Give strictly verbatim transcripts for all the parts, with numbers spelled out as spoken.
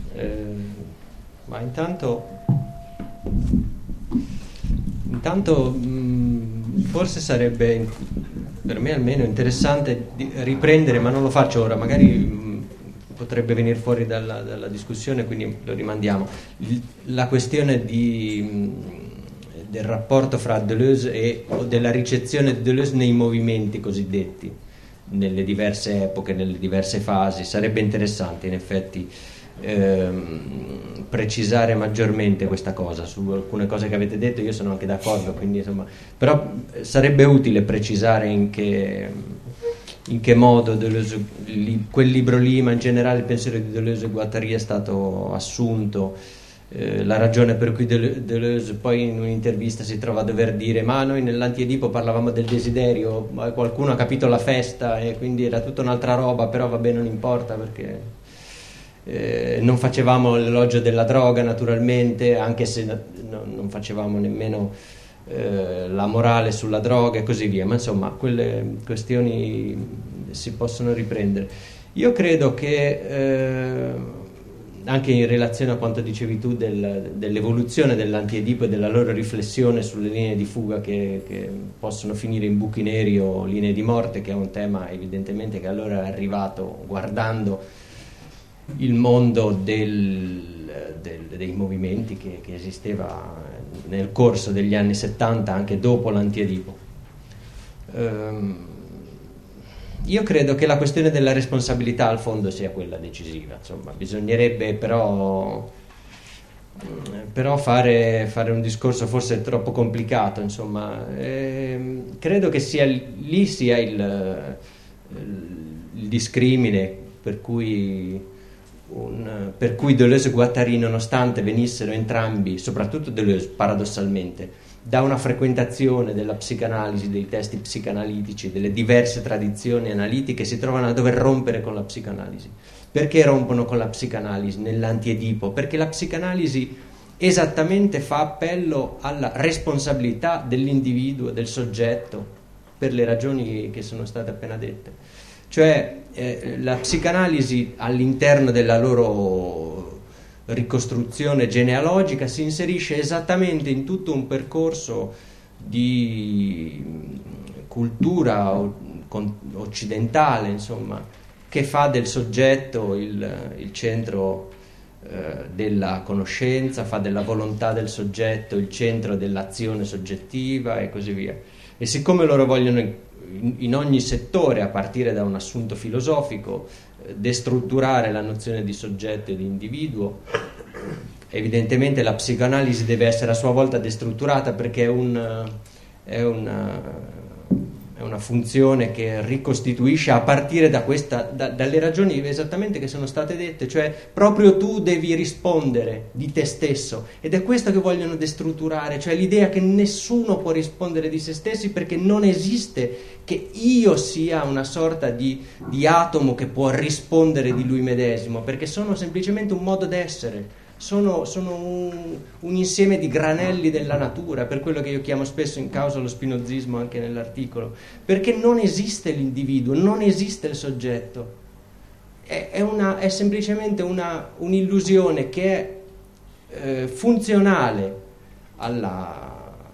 Eh, ma intanto, intanto mh, forse sarebbe, per me almeno, interessante di riprendere, ma non lo faccio ora, magari mh, potrebbe venire fuori dalla, dalla discussione, quindi lo rimandiamo, il, la questione di, mh, del rapporto fra Deleuze e, o della ricezione di Deleuze nei movimenti cosiddetti, nelle diverse epoche, nelle diverse fasi. Sarebbe interessante in effetti ehm, precisare maggiormente questa cosa. Su alcune cose che avete detto io sono anche d'accordo, quindi insomma, però sarebbe utile precisare in che, in che modo Deleuze, li, quel libro lì, ma in generale il pensiero di Deleuze e Guattari è stato assunto. Eh, la ragione per cui Deleuze poi in un'intervista si trova a dover dire ma noi nell'Anti-Edipo parlavamo del desiderio, ma qualcuno ha capito la festa e quindi era tutta un'altra roba, però vabbè, non importa perché eh, non facevamo l'elogio della droga naturalmente, anche se no, non facevamo nemmeno eh, la morale sulla droga e così via, ma insomma quelle questioni si possono riprendere. Io credo che eh, anche in relazione a quanto dicevi tu del, dell'evoluzione dell'Anti-Edipo e della loro riflessione sulle linee di fuga che, che possono finire in buchi neri o linee di morte, che è un tema evidentemente che allora è arrivato guardando il mondo del, del, dei movimenti che, che esisteva nel corso degli anni settanta, anche dopo l'Anti-Edipo. Um, Io credo che la questione della responsabilità al fondo sia quella decisiva, insomma, bisognerebbe però, però fare, fare un discorso forse troppo complicato, insomma, eh, credo che sia lì sia il, il discrimine per cui, un, per cui Deleuze e Guattari, nonostante venissero entrambi, soprattutto Deleuze paradossalmente, da una frequentazione della psicanalisi, dei testi psicanalitici, delle diverse tradizioni analitiche, si trovano a dover rompere con la psicanalisi. Perché rompono con la psicanalisi nell'Anti-Edipo? Perché la psicanalisi esattamente fa appello alla responsabilità dell'individuo, del soggetto, per le ragioni che sono state appena dette. Cioè eh, la psicanalisi all'interno della loro ricostruzione genealogica si inserisce esattamente in tutto un percorso di cultura occidentale, insomma, che fa del soggetto il, il centro eh, della conoscenza, fa della volontà del soggetto il centro dell'azione soggettiva e così via. E siccome loro vogliono in, in ogni settore, a partire da un assunto filosofico, destrutturare la nozione di soggetto e di individuo, evidentemente la psicoanalisi deve essere a sua volta destrutturata, perché è, un, è, una, è una funzione che ricostituisce a partire da questa, da, dalle ragioni esattamente che sono state dette, cioè proprio tu devi rispondere di te stesso, ed è questo che vogliono destrutturare, cioè l'idea che nessuno può rispondere di se stessi, perché non esiste che io sia una sorta di, di atomo che può rispondere di lui medesimo, perché sono semplicemente un modo d'essere, sono, sono un, un insieme di granelli della natura, per quello che io chiamo spesso in causa lo spinozismo anche nell'articolo, perché non esiste l'individuo, non esiste il soggetto, è, è, una, è semplicemente una, un'illusione che è eh, funzionale alla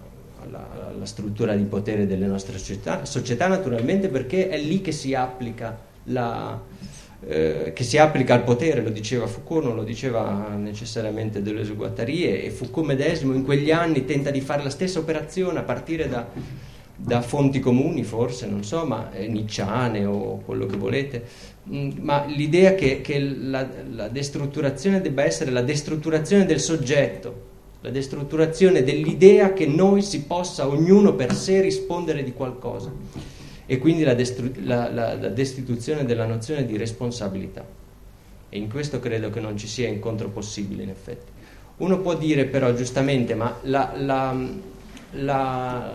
la struttura di potere delle nostre società, società naturalmente, perché è lì che si applica la, eh, che si applica il potere, lo diceva Foucault, non lo diceva necessariamente Deleuze e Guattari, e Foucault medesimo in quegli anni tenta di fare la stessa operazione a partire da, da fonti comuni, forse, non so, ma eh, nicciane o quello che volete, mm, ma l'idea che, che la, la destrutturazione debba essere la destrutturazione del soggetto, la destrutturazione dell'idea che noi si possa ognuno per sé rispondere di qualcosa, e quindi la, destru- la, la, la destituzione della nozione di responsabilità. E in questo credo che non ci sia incontro possibile, in effetti. Uno può dire però giustamente, ma la, la, la,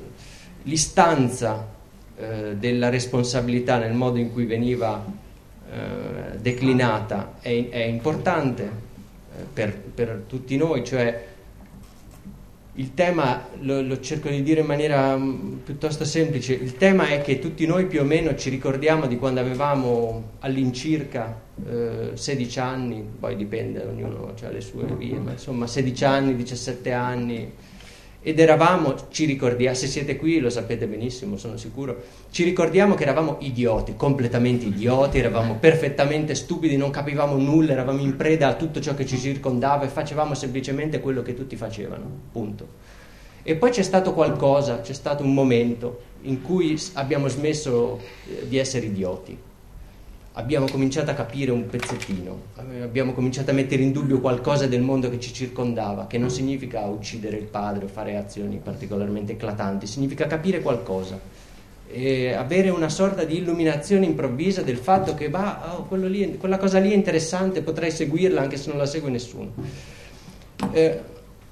l'istanza eh, della responsabilità nel modo in cui veniva eh, declinata è, è importante eh, per, per tutti noi, cioè il tema, lo, lo cerco di dire in maniera um, piuttosto semplice, il tema è che tutti noi più o meno ci ricordiamo di quando avevamo all'incirca eh, sedici anni, poi dipende, ognuno ha le sue vie, ma insomma sedici anni, diciassette anni, ed eravamo, ci ricordiamo, se siete qui lo sapete benissimo, sono sicuro, ci ricordiamo che eravamo idioti, completamente idioti, eravamo perfettamente stupidi, non capivamo nulla, eravamo in preda a tutto ciò che ci circondava e facevamo semplicemente quello che tutti facevano, punto. E poi c'è stato qualcosa, c'è stato un momento in cui abbiamo smesso di essere idioti. Abbiamo cominciato a capire un pezzettino, abbiamo cominciato a mettere in dubbio qualcosa del mondo che ci circondava, che non significa uccidere il padre o fare azioni particolarmente eclatanti, significa capire qualcosa e avere una sorta di illuminazione improvvisa del fatto che bah, oh, quello lì, quella cosa lì è interessante, potrei seguirla anche se non la segue nessuno. Eh,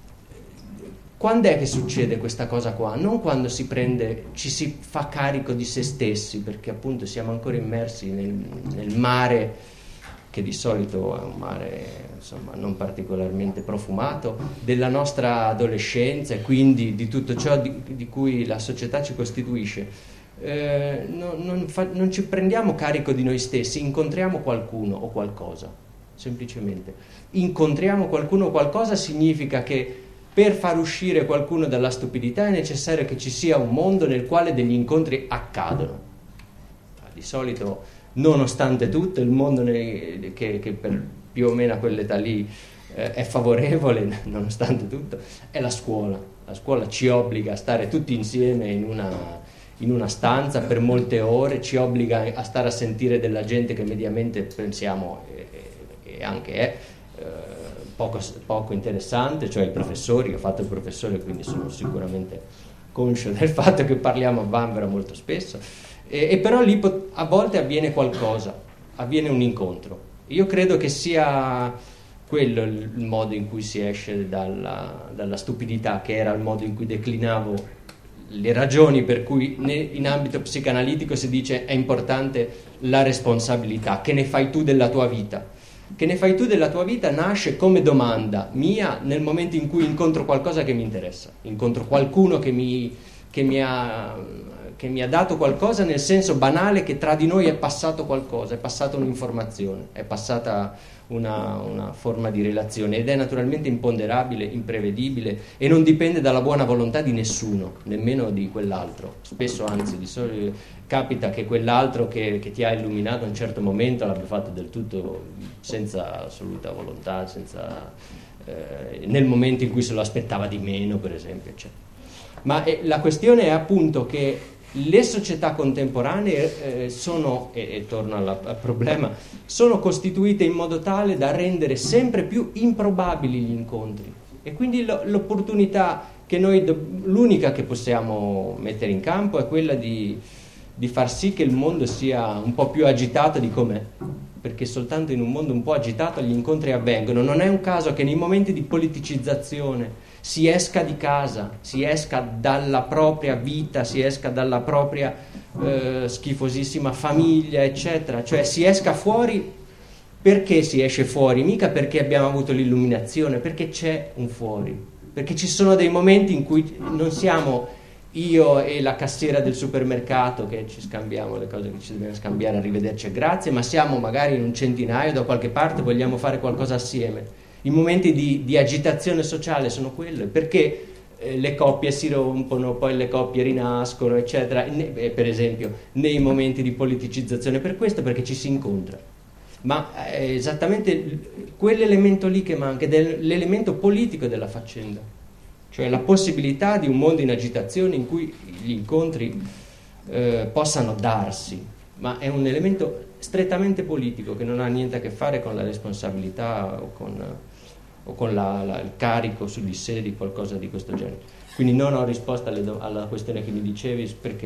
Quando è che succede questa cosa qua? Non quando si prende, ci si fa carico di se stessi, perché appunto siamo ancora immersi nel, nel mare, che di solito è un mare insomma non particolarmente profumato, della nostra adolescenza e quindi di tutto ciò di, di cui la società ci costituisce. Eh, non, non, fa, non ci prendiamo carico di noi stessi, incontriamo qualcuno o qualcosa, semplicemente. Incontriamo qualcuno o qualcosa significa che per far uscire qualcuno dalla stupidità è necessario che ci sia un mondo nel quale degli incontri accadono. Di solito, nonostante tutto, il mondo nei, che, che per più o meno a quell'età lì eh, è favorevole, nonostante tutto, è la scuola. La scuola ci obbliga a stare tutti insieme in una, in una stanza per molte ore, ci obbliga a stare a sentire della gente che mediamente pensiamo e, e anche è eh, Poco, poco interessante, cioè i professori, ho fatto il professore quindi sono sicuramente conscio del fatto che parliamo a vanvera molto spesso, e, e però lì pot- a volte avviene qualcosa, avviene un incontro. Io credo che sia quello il, il modo in cui si esce dalla, dalla stupidità, che era il modo in cui declinavo le ragioni per cui ne, in ambito psicanalitico si dice è importante la responsabilità, che ne fai tu della tua vita. Che ne fai tu della tua vita nasce come domanda mia nel momento in cui incontro qualcosa che mi interessa, incontro qualcuno che mi, che mi, ha, che mi ha dato qualcosa, nel senso banale che tra di noi è passato qualcosa, è passata un'informazione, è passata una, una forma di relazione ed è naturalmente imponderabile, imprevedibile e non dipende dalla buona volontà di nessuno, nemmeno di quell'altro. Spesso, anzi, di solito capita che quell'altro che, che ti ha illuminato a un certo momento l'abbia fatto del tutto senza assoluta volontà, senza, eh, nel momento in cui se lo aspettava di meno, per esempio, eccetera. Ma eh, la questione è appunto che le società contemporanee eh, sono, e, e torno alla, al problema, sono costituite in modo tale da rendere sempre più improbabili gli incontri e quindi lo, l'opportunità che noi, l'unica che possiamo mettere in campo è quella di di far sì che il mondo sia un po' più agitato di com'è, perché soltanto in un mondo un po' agitato gli incontri avvengono. Non è un caso che nei momenti di politicizzazione si esca di casa, si esca dalla propria vita, si esca dalla propria eh, schifosissima famiglia, eccetera, cioè si esca fuori. Perché si esce fuori? Mica perché abbiamo avuto l'illuminazione, perché c'è un fuori, perché ci sono dei momenti in cui non siamo io e la cassiera del supermercato che ci scambiamo le cose che ci dobbiamo scambiare, arrivederci e grazie, ma siamo magari in un centinaio da qualche parte, vogliamo fare qualcosa assieme. I momenti di, di agitazione sociale sono quelli, perché eh, le coppie si rompono, poi le coppie rinascono, eccetera, ne, eh, per esempio nei momenti di politicizzazione, per questo, perché ci si incontra. Ma è esattamente quell'elemento lì che manca, ed è l'elemento politico della faccenda. Cioè la possibilità di un mondo in agitazione in cui gli incontri eh, possano darsi, ma è un elemento strettamente politico che non ha niente a che fare con la responsabilità o con, o con la, la, il carico su di sé di qualcosa di questo genere. Quindi non ho risposto alle do- alla questione che mi dicevi perché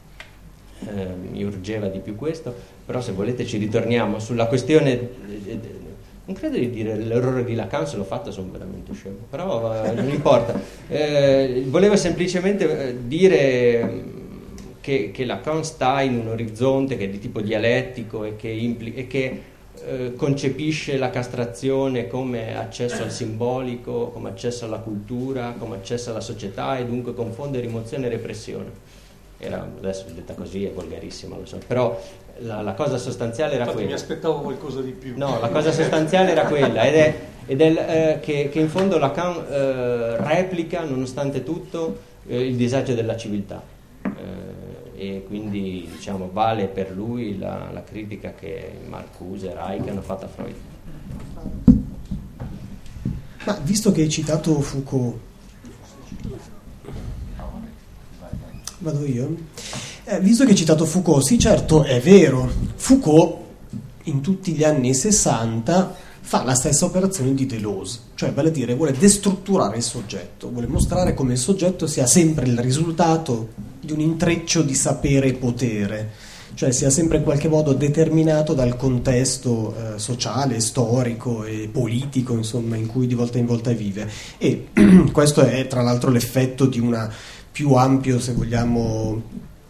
eh, mi urgeva di più questo, però se volete ci ritorniamo sulla questione... Eh, non credo di dire l'errore di Lacan, se l'ho fatto sono veramente scemo, però eh, non importa. Eh, volevo semplicemente eh, dire che, che Lacan sta in un orizzonte che è di tipo dialettico e che, impli- e che eh, concepisce la castrazione come accesso al simbolico, come accesso alla cultura, come accesso alla società, e dunque confonde rimozione e repressione. Era, adesso detta così è volgarissima, lo so, però la, la cosa sostanziale era Infatti quella. mi aspettavo qualcosa di più. No, la cosa sostanziale era quella, ed è, ed è eh, che, che in fondo Lacan eh, replica, nonostante tutto, eh, il disagio della civiltà, eh, e quindi diciamo vale per lui la, la critica che Marcuse e Reich hanno fatto a Freud. Ma visto che hai citato Foucault, vado io? Eh, visto che hai citato Foucault, sì, certo, è vero, Foucault in tutti gli anni sessanta fa la stessa operazione di Deleuze, cioè vale a dire vuole destrutturare il soggetto, vuole mostrare come il soggetto sia sempre il risultato di un intreccio di sapere e potere, cioè sia sempre in qualche modo determinato dal contesto eh, sociale, storico e politico, insomma, in cui di volta in volta vive. E questo è tra l'altro l'effetto di una più ampio, se vogliamo,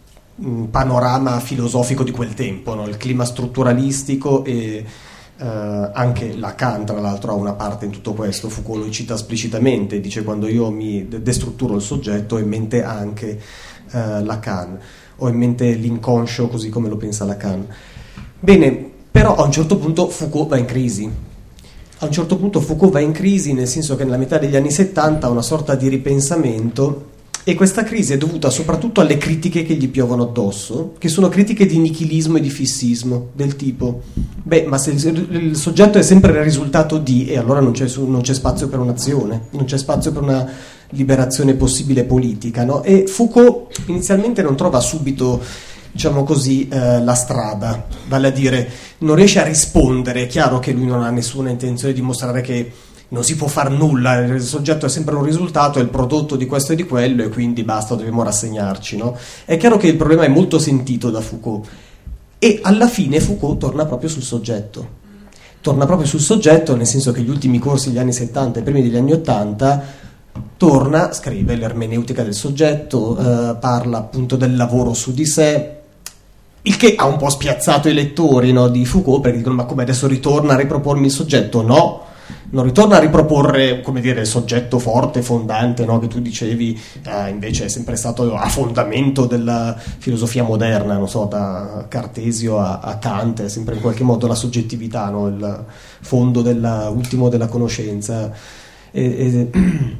panorama filosofico di quel tempo, no? Il clima strutturalistico e eh, anche Lacan tra l'altro ha una parte in tutto questo. Foucault lo cita esplicitamente, dice: quando io mi destrutturo il soggetto ho in mente anche eh, Lacan, ho in mente l'inconscio così come lo pensa Lacan. Bene, però a un certo punto Foucault va in crisi. A un certo punto Foucault va in crisi nel senso che nella metà degli anni settanta ha una sorta di ripensamento, e questa crisi è dovuta soprattutto alle critiche che gli piovono addosso, che sono critiche di nichilismo e di fissismo, del tipo: beh, ma se il, il soggetto è sempre il risultato di, e allora non c'è, non c'è spazio per un'azione, non c'è spazio per una liberazione possibile politica, no? E Foucault inizialmente non trova subito, diciamo così, eh, la strada, vale a dire non riesce a rispondere. È chiaro che lui non ha nessuna intenzione di mostrare che non si può far nulla, il soggetto è sempre un risultato, è il prodotto di questo e di quello, e quindi basta, dobbiamo rassegnarci, no? È chiaro che il problema è molto sentito da Foucault, e alla fine Foucault torna proprio sul soggetto. Torna proprio sul soggetto, nel senso che gli ultimi corsi degli anni settanta e primi degli anni ottanta torna, scrive l'ermeneutica del soggetto, eh, parla appunto del lavoro su di sé, il che ha un po' spiazzato i lettori, no, di Foucault, perché dicono: ma come, adesso ritorna a ripropormi il soggetto? No, non ritorna a riproporre, come dire, il soggetto forte, fondante, no, che tu dicevi, eh, invece è sempre stato a fondamento della filosofia moderna, non so, da Cartesio a, a Kant, è sempre in qualche modo la soggettività, no, il fondo della, ultimo della conoscenza. E, e,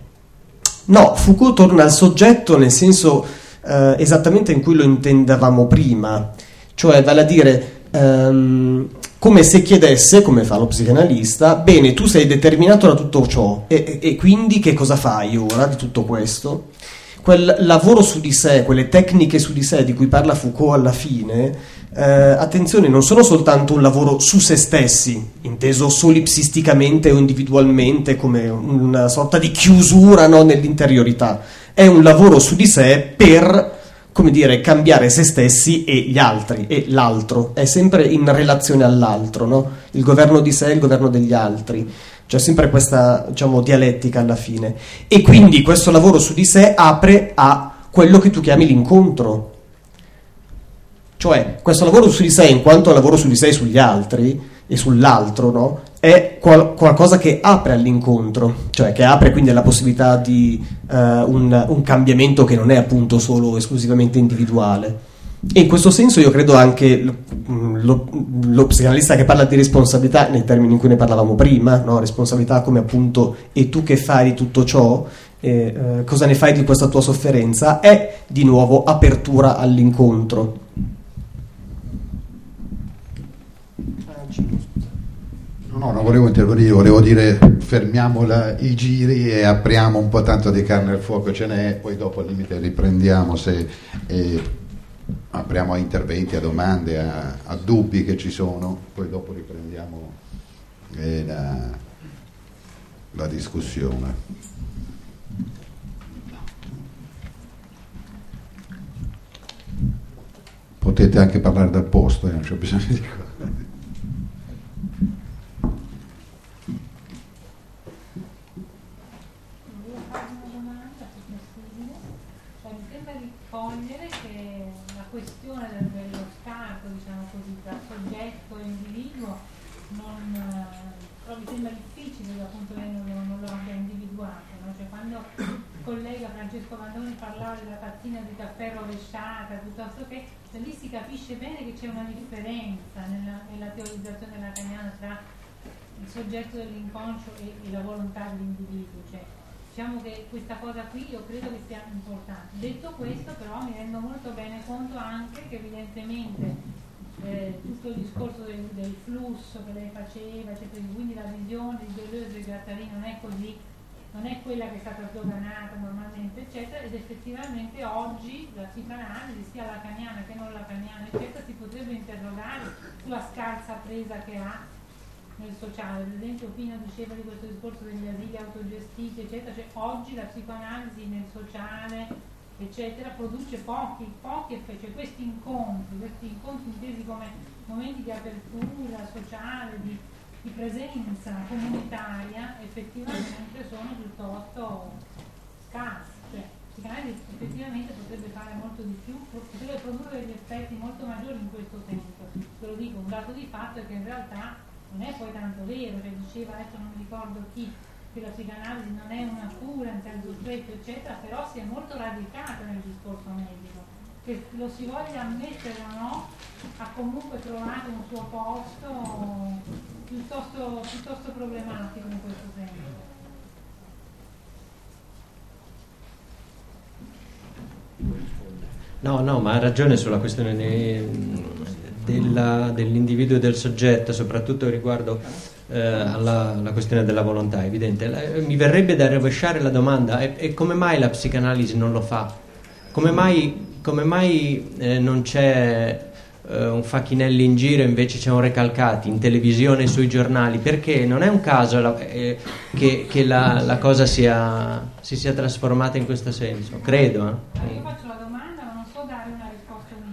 no, Foucault torna al soggetto nel senso eh, esattamente in cui lo intendavamo prima, cioè vale a dire ehm, come se chiedesse, come fa lo psicanalista: bene, tu sei determinato da tutto ciò, e, e quindi che cosa fai ora di tutto questo? Quel lavoro su di sé, quelle tecniche su di sé di cui parla Foucault alla fine, eh, attenzione, non sono soltanto un lavoro su se stessi, inteso solipsisticamente o individualmente come una sorta di chiusura, no, nell'interiorità. È un lavoro su di sé per, come dire, cambiare se stessi e gli altri, e l'altro, è sempre in relazione all'altro, no? Il governo di sé e il governo degli altri, c'è sempre questa, diciamo, dialettica alla fine, e quindi questo lavoro su di sé apre a quello che tu chiami l'incontro, cioè questo lavoro su di sé in quanto lavoro su di sé e sugli altri e sull'altro, no? È qual- qualcosa che apre all'incontro, cioè che apre quindi alla possibilità di uh, un, un cambiamento che non è appunto solo esclusivamente individuale. E in questo senso io credo anche lo, lo, lo psicanalista che parla di responsabilità nei termini in cui ne parlavamo prima, no? Responsabilità come appunto e tu che fai di tutto ciò, e, eh, cosa ne fai di questa tua sofferenza, è di nuovo apertura all'incontro. No, non volevo intervenire, volevo dire fermiamo la, i giri e apriamo un po', tanto di carne al fuoco ce n'è, poi dopo al limite riprendiamo se eh, apriamo a interventi, a domande, a, a dubbi che ci sono, poi dopo riprendiamo eh, la, la discussione. Potete anche parlare dal posto, eh, non c'è bisogno di cosa. Dello scacco, diciamo così, tra soggetto e individuo non appunto lei non lo, non lo abbia individuato, no? Cioè, quando il collega Francesco Vandoni parlava della tazzina di caffè rovesciata piuttosto che, cioè, lì si capisce bene che c'è una differenza nella, nella teorizzazione lacaniana tra il soggetto dell'inconscio e, e la volontà dell'individuo. Cioè, diciamo che questa cosa qui io credo che sia importante. Detto questo, però, mi rendo molto bene conto anche che evidentemente Eh, tutto il discorso del, del flusso che lei faceva, eccetera, quindi la visione di Deleuze e Guattari non è così, non è quella che è stata sdoganata normalmente, eccetera, ed effettivamente oggi la psicanalisi, sia lacaniana che non lacaniana, eccetera, si potrebbe interrogare sulla scarsa presa che ha nel sociale. Per esempio Pino diceva di questo discorso degli asili autogestiti, eccetera, cioè oggi la psicoanalisi nel sociale, eccetera, produce pochi, pochi effetti, cioè questi incontri, questi incontri intesi come momenti di apertura sociale, di, di presenza comunitaria, effettivamente sono piuttosto scarsi. Cioè, psicanalisi effettivamente potrebbe fare molto di più, potrebbe produrre degli effetti molto maggiori in questo senso. Ve lo dico, un dato di fatto è che in realtà non è poi tanto vero, cioè diceva, adesso non mi ricordo chi, che la psicanalisi non è una cura in senso stretto, eccetera, però si è molto radicata nel discorso medico. Che lo si voglia ammettere o no, ha comunque trovato un suo posto piuttosto, piuttosto problematico in questo senso. No, no, ma ha ragione sulla questione della, dell'individuo e del soggetto, soprattutto riguardo Eh, alla, alla questione della volontà, è evidente. La, mi verrebbe da rovesciare la domanda: e, e come mai la psicanalisi non lo fa? Come mai, come mai eh, non c'è eh, un Facchinelli in giro, invece c'è un Recalcati in televisione, sui giornali? Perché non è un caso la, eh, che, che la, la cosa sia, si sia trasformata in questo senso, credo. Eh? Io faccio la domanda, ma non so dare una risposta unita.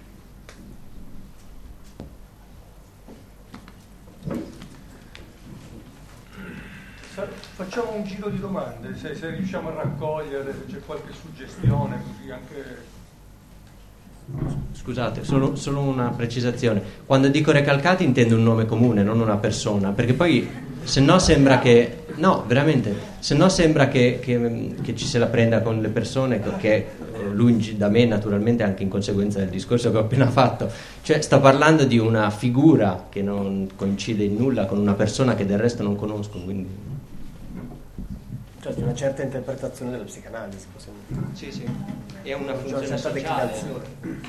Facciamo un giro di domande, se, se riusciamo a raccogliere, se c'è qualche suggestione, così anche... Scusate, solo, solo una precisazione. Quando dico Recalcati intendo un nome comune, non una persona, perché poi se no sembra che... No, veramente, se no sembra che, che, che ci se la prenda con le persone, che lungi da me naturalmente, anche in conseguenza del discorso che ho appena fatto. Cioè sta parlando di una figura che non coincide in nulla con una persona che del resto non conosco, quindi... Cioè di una certa interpretazione della psicanalisi, possiamo dire. Sì, sì, è una C'è funzione una certa sociale. declinazione.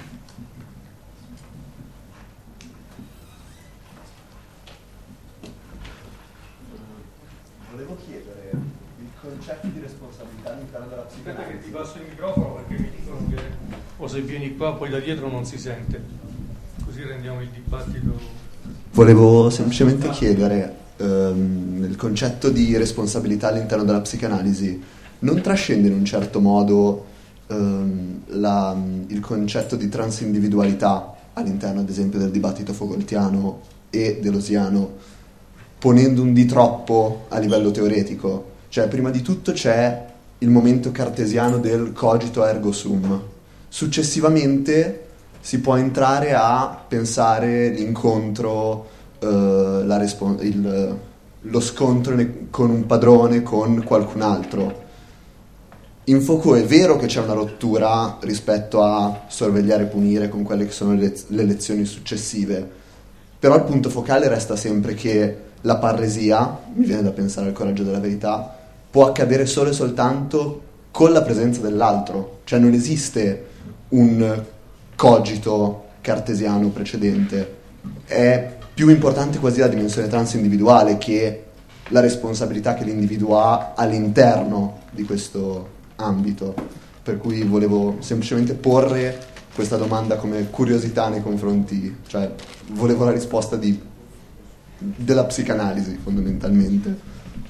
Volevo chiedere il concetto di responsabilità all'interno della psicanalisi. Aspetta che ti passo il microfono perché mi dicono che o se vieni qua poi da dietro non si sente, così rendiamo il dibattito. Volevo semplicemente chiedere ehm, il concetto di responsabilità all'interno della psicanalisi non trascende in un certo modo ehm, la, il concetto di transindividualità all'interno ad esempio del dibattito foucaultiano e deleuziano, ponendo un di troppo a livello teoretico. Cioè prima di tutto c'è il momento cartesiano del cogito ergo sum, successivamente si può entrare a pensare l'incontro, eh, la respons- il, lo scontro ne- con un padrone, con qualcun altro. In Foucault è vero che c'è una rottura rispetto a sorvegliare e punire con quelle che sono le, lez- le lezioni successive, però il punto focale resta sempre che la parresia, mi viene da pensare al coraggio della verità, può accadere solo e soltanto con la presenza dell'altro, cioè non esiste un cogito cartesiano precedente. È più importante quasi la dimensione transindividuale che la responsabilità che l'individuo ha all'interno di questo ambito, per cui volevo semplicemente porre questa domanda come curiosità nei confronti, cioè volevo la risposta di, della psicanalisi fondamentalmente.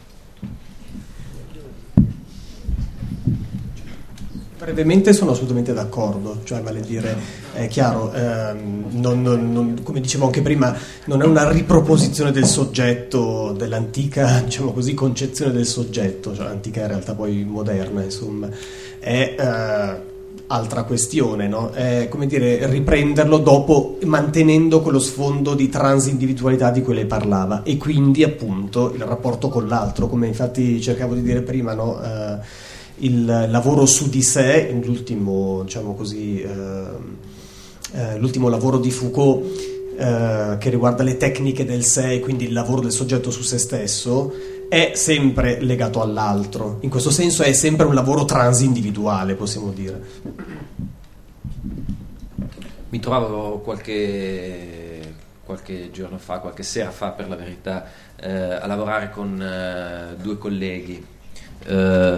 Brevemente sono assolutamente d'accordo, cioè vale dire, è chiaro, ehm, non, non, non, come dicevo anche prima, non è una riproposizione del soggetto, dell'antica, diciamo così, concezione del soggetto, cioè antica in realtà poi moderna, insomma, è eh, altra questione, no? È, come dire, riprenderlo dopo, mantenendo quello sfondo di transindividualità di cui lei parlava, e quindi appunto il rapporto con l'altro, come infatti cercavo di dire prima, no? Eh, il lavoro su di sé, l'ultimo, diciamo così, eh, eh, l'ultimo lavoro di Foucault, eh, che riguarda le tecniche del sé, quindi il lavoro del soggetto su se stesso, è sempre legato all'altro. In questo senso è sempre un lavoro transindividuale, possiamo dire. Mi trovavo qualche, qualche giorno fa, qualche sera fa per la verità, eh, a lavorare con eh, due colleghi, eh,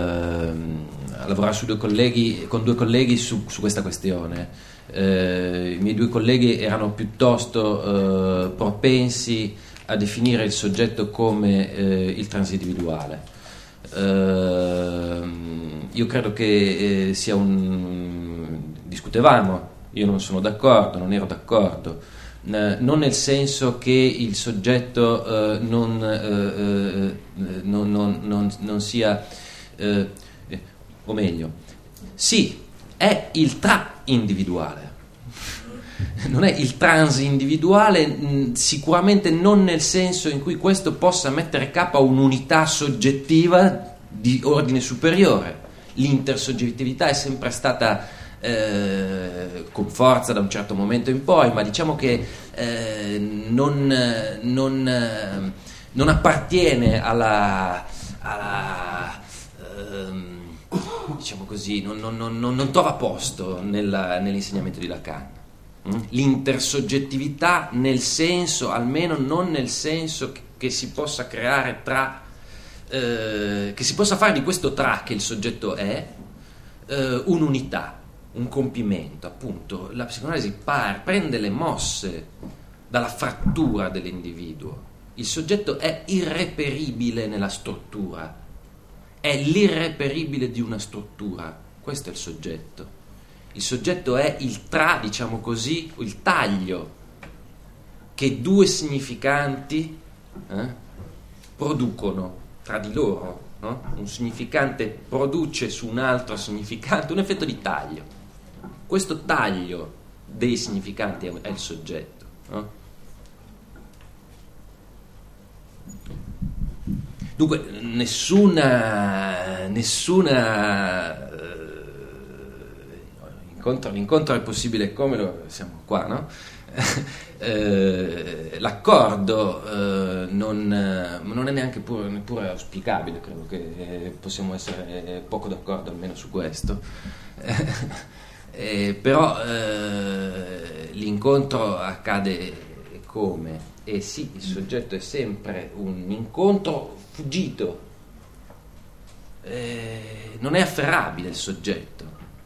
a lavorare su due colleghi, con due colleghi su, su questa questione. Eh, I miei due colleghi erano piuttosto eh, propensi a definire il soggetto come eh, il transindividuale. Eh, io credo che eh, sia un... discutevamo, io non sono d'accordo, non ero d'accordo, eh, non nel senso che il soggetto eh, non, eh, eh, non, non, non, non sia, eh, o meglio, sì, è il tra-individuale. Non è il transindividuale, sicuramente non nel senso in cui questo possa mettere capo a un'unità soggettiva di ordine superiore. L'intersoggettività è sempre stata eh, con forza da un certo momento in poi, ma diciamo che eh, non, non, non appartiene alla, alla eh, diciamo così, non, non, non, non trova posto nella, nell'insegnamento di Lacan. L'intersoggettività nel senso, almeno non nel senso che, che si possa creare tra eh, che si possa fare di questo tra che il soggetto è eh, un'unità, un compimento. Appunto la psicoanalisi par, prende le mosse dalla frattura dell'individuo. Il soggetto è irreperibile nella struttura, è l'irreperibile di una struttura, questo è il soggetto. Il soggetto è il tra, diciamo così, il taglio che due significanti eh, producono tra di loro, no? Un significante produce su un altro significante un effetto di taglio. Questo taglio dei significanti è, è il soggetto, no? Dunque nessuna nessuna L'incontro, l'incontro è possibile come lo siamo qua, no? eh, l'accordo eh, non, non è neanche pure, neppure auspicabile, credo che possiamo essere poco d'accordo almeno su questo. eh, però eh, l'incontro accade come? E sì, il soggetto è sempre un incontro fuggito, eh, non è afferrabile il soggetto.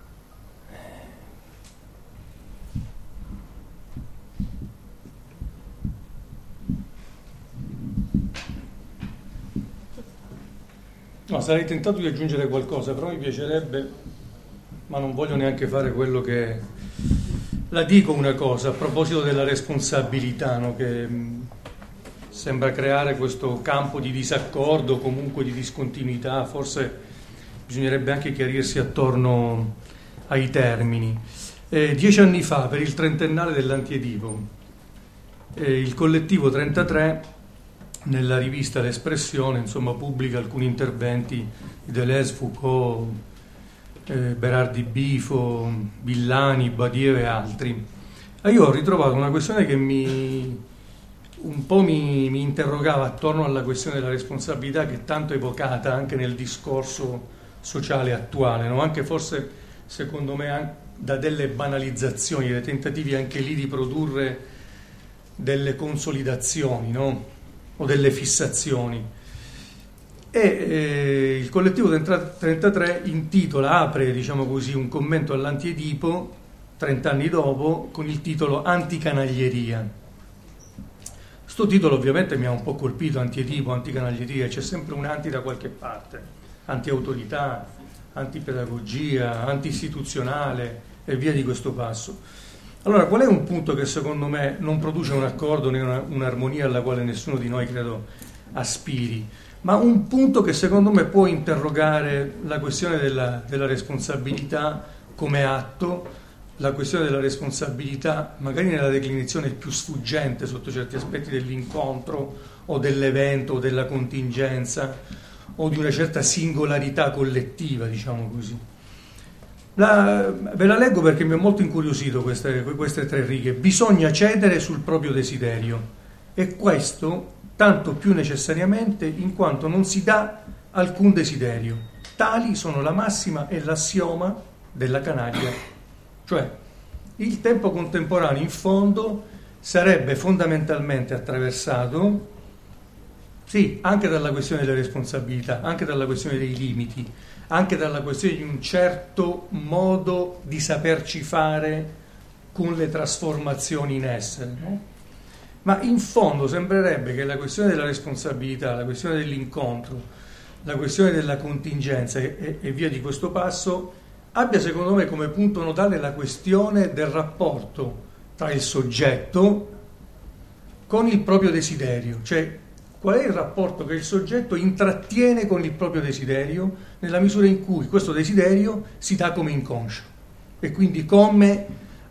No, sarei tentato di aggiungere qualcosa, però mi piacerebbe, ma non voglio neanche fare quello che... La dico una cosa a proposito della responsabilità, no? Che mh, sembra creare questo campo di disaccordo, comunque di discontinuità, forse bisognerebbe anche chiarirsi attorno ai termini. Eh, dieci anni fa, per il trentennale dell'Antiedipo, eh, il collettivo trentatré, nella rivista L'Espressione, insomma, pubblica alcuni interventi di Deleuze, Foucault, eh, Berardi Bifo, Villani, Badiou e altri. E io ho ritrovato una questione che mi un po' mi, mi interrogava attorno alla questione della responsabilità, che è tanto evocata anche nel discorso sociale attuale, no? Anche forse, secondo me, anche da delle banalizzazioni, dei tentativi anche lì di produrre delle consolidazioni, no? O delle fissazioni. E eh, il collettivo trentatré intitola, apre, diciamo così, un commento all'Antiedipo trent'anni dopo con il titolo Anticanaglieria. Sto titolo ovviamente mi ha un po' colpito, Antiedipo, anticanaglieria, c'è sempre un anti da qualche parte, anti-autorità, antipedagogia, anti-istituzionale e via di questo passo. Allora, qual è un punto che secondo me non produce un accordo né una, un'armonia alla quale nessuno di noi credo aspiri, ma un punto che secondo me può interrogare la questione della, della responsabilità come atto la questione della responsabilità, magari nella declinazione più sfuggente sotto certi aspetti dell'incontro o dell'evento o della contingenza o di una certa singolarità collettiva, diciamo così. La, ve la leggo perché mi ha molto incuriosito queste, queste tre righe. Bisogna cedere sul proprio desiderio, e questo tanto più necessariamente in quanto non si dà alcun desiderio. Tali sono la massima e l'assioma della canaglia. Cioè, il tempo contemporaneo in fondo sarebbe fondamentalmente attraversato, sì, anche dalla questione delle responsabilità, anche dalla questione dei limiti, anche dalla questione di un certo modo di saperci fare con le trasformazioni in essere, no? Ma in fondo sembrerebbe che la questione della responsabilità, la questione dell'incontro, la questione della contingenza e, e via di questo passo abbia secondo me come punto nodale la questione del rapporto tra il soggetto con il proprio desiderio, cioè qual è il rapporto che il soggetto intrattiene con il proprio desiderio nella misura in cui questo desiderio si dà come inconscio e quindi come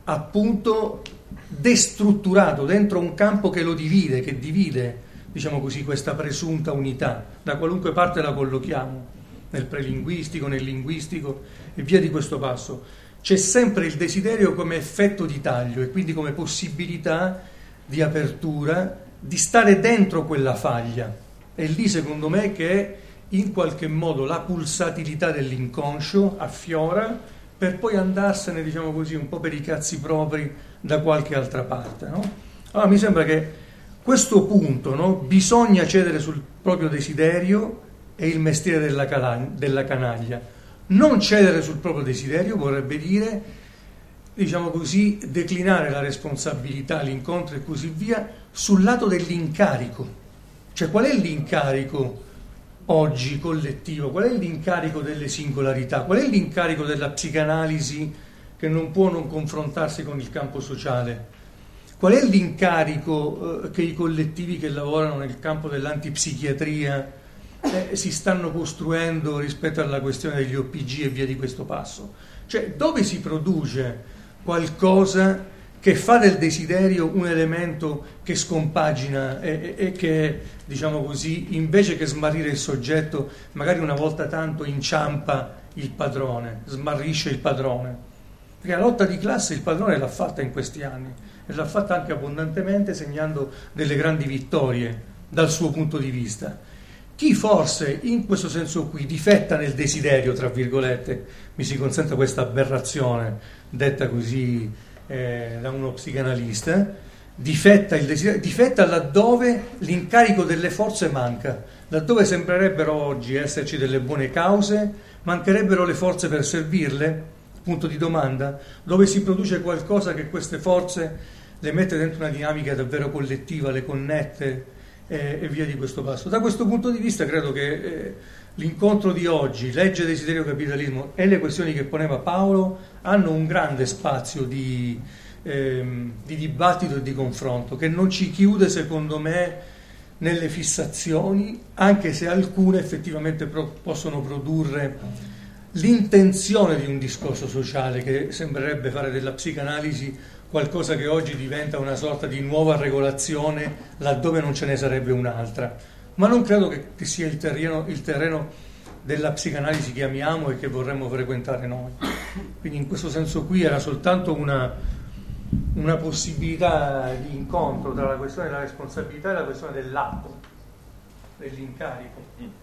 appunto destrutturato dentro un campo che lo divide, che divide, diciamo così, questa presunta unità, da qualunque parte la collochiamo, nel prelinguistico, nel linguistico e via di questo passo. C'è sempre il desiderio come effetto di taglio e quindi come possibilità di apertura, di stare dentro quella faglia. È lì, secondo me, che in qualche modo la pulsatilità dell'inconscio affiora per poi andarsene, diciamo così, un po' per i cazzi propri da qualche altra parte, no? Allora mi sembra che questo punto, no, bisogna cedere sul proprio desiderio, è il mestiere della, cala- della canaglia. Non cedere sul proprio desiderio vorrebbe dire, diciamo così, declinare la responsabilità, l'incontro e così via sul lato dell'incarico. Cioè, qual è l'incarico oggi collettivo? Qual è l'incarico delle singolarità? Qual è l'incarico della psicanalisi che non può non confrontarsi con il campo sociale? Qual è l'incarico eh, che i collettivi che lavorano nel campo dell'antipsichiatria eh, si stanno costruendo rispetto alla questione degli O P G e via di questo passo? Cioè, dove si produce qualcosa che fa del desiderio un elemento che scompagina e, e, e che, diciamo così, invece che smarrire il soggetto, magari una volta tanto inciampa il padrone, smarrisce il padrone. Perché la lotta di classe il padrone l'ha fatta in questi anni e l'ha fatta anche abbondantemente, segnando delle grandi vittorie dal suo punto di vista. Chi forse in questo senso qui difetta nel desiderio, tra virgolette, mi si consente questa aberrazione detta così eh, da uno psicanalista, difetta il desiderio, difetta laddove l'incarico delle forze manca, laddove sembrerebbero oggi esserci delle buone cause, mancherebbero le forze per servirle. Punto di domanda, dove si produce qualcosa che queste forze le mette dentro una dinamica davvero collettiva, le connette eh, e via di questo passo. Da questo punto di vista credo che eh, l'incontro di oggi, legge, desiderio, capitalismo e le questioni che poneva Paolo hanno un grande spazio di, ehm, di dibattito e di confronto che non ci chiude, secondo me, nelle fissazioni, anche se alcune effettivamente pro- possono produrre l'intenzione di un discorso sociale che sembrerebbe fare della psicanalisi qualcosa che oggi diventa una sorta di nuova regolazione laddove non ce ne sarebbe un'altra. Ma non credo che sia il terreno, il terreno della psicanalisi che amiamo e che vorremmo frequentare noi. Quindi in questo senso qui era soltanto una, una possibilità di incontro tra la questione della responsabilità e la questione dell'atto, dell'incarico.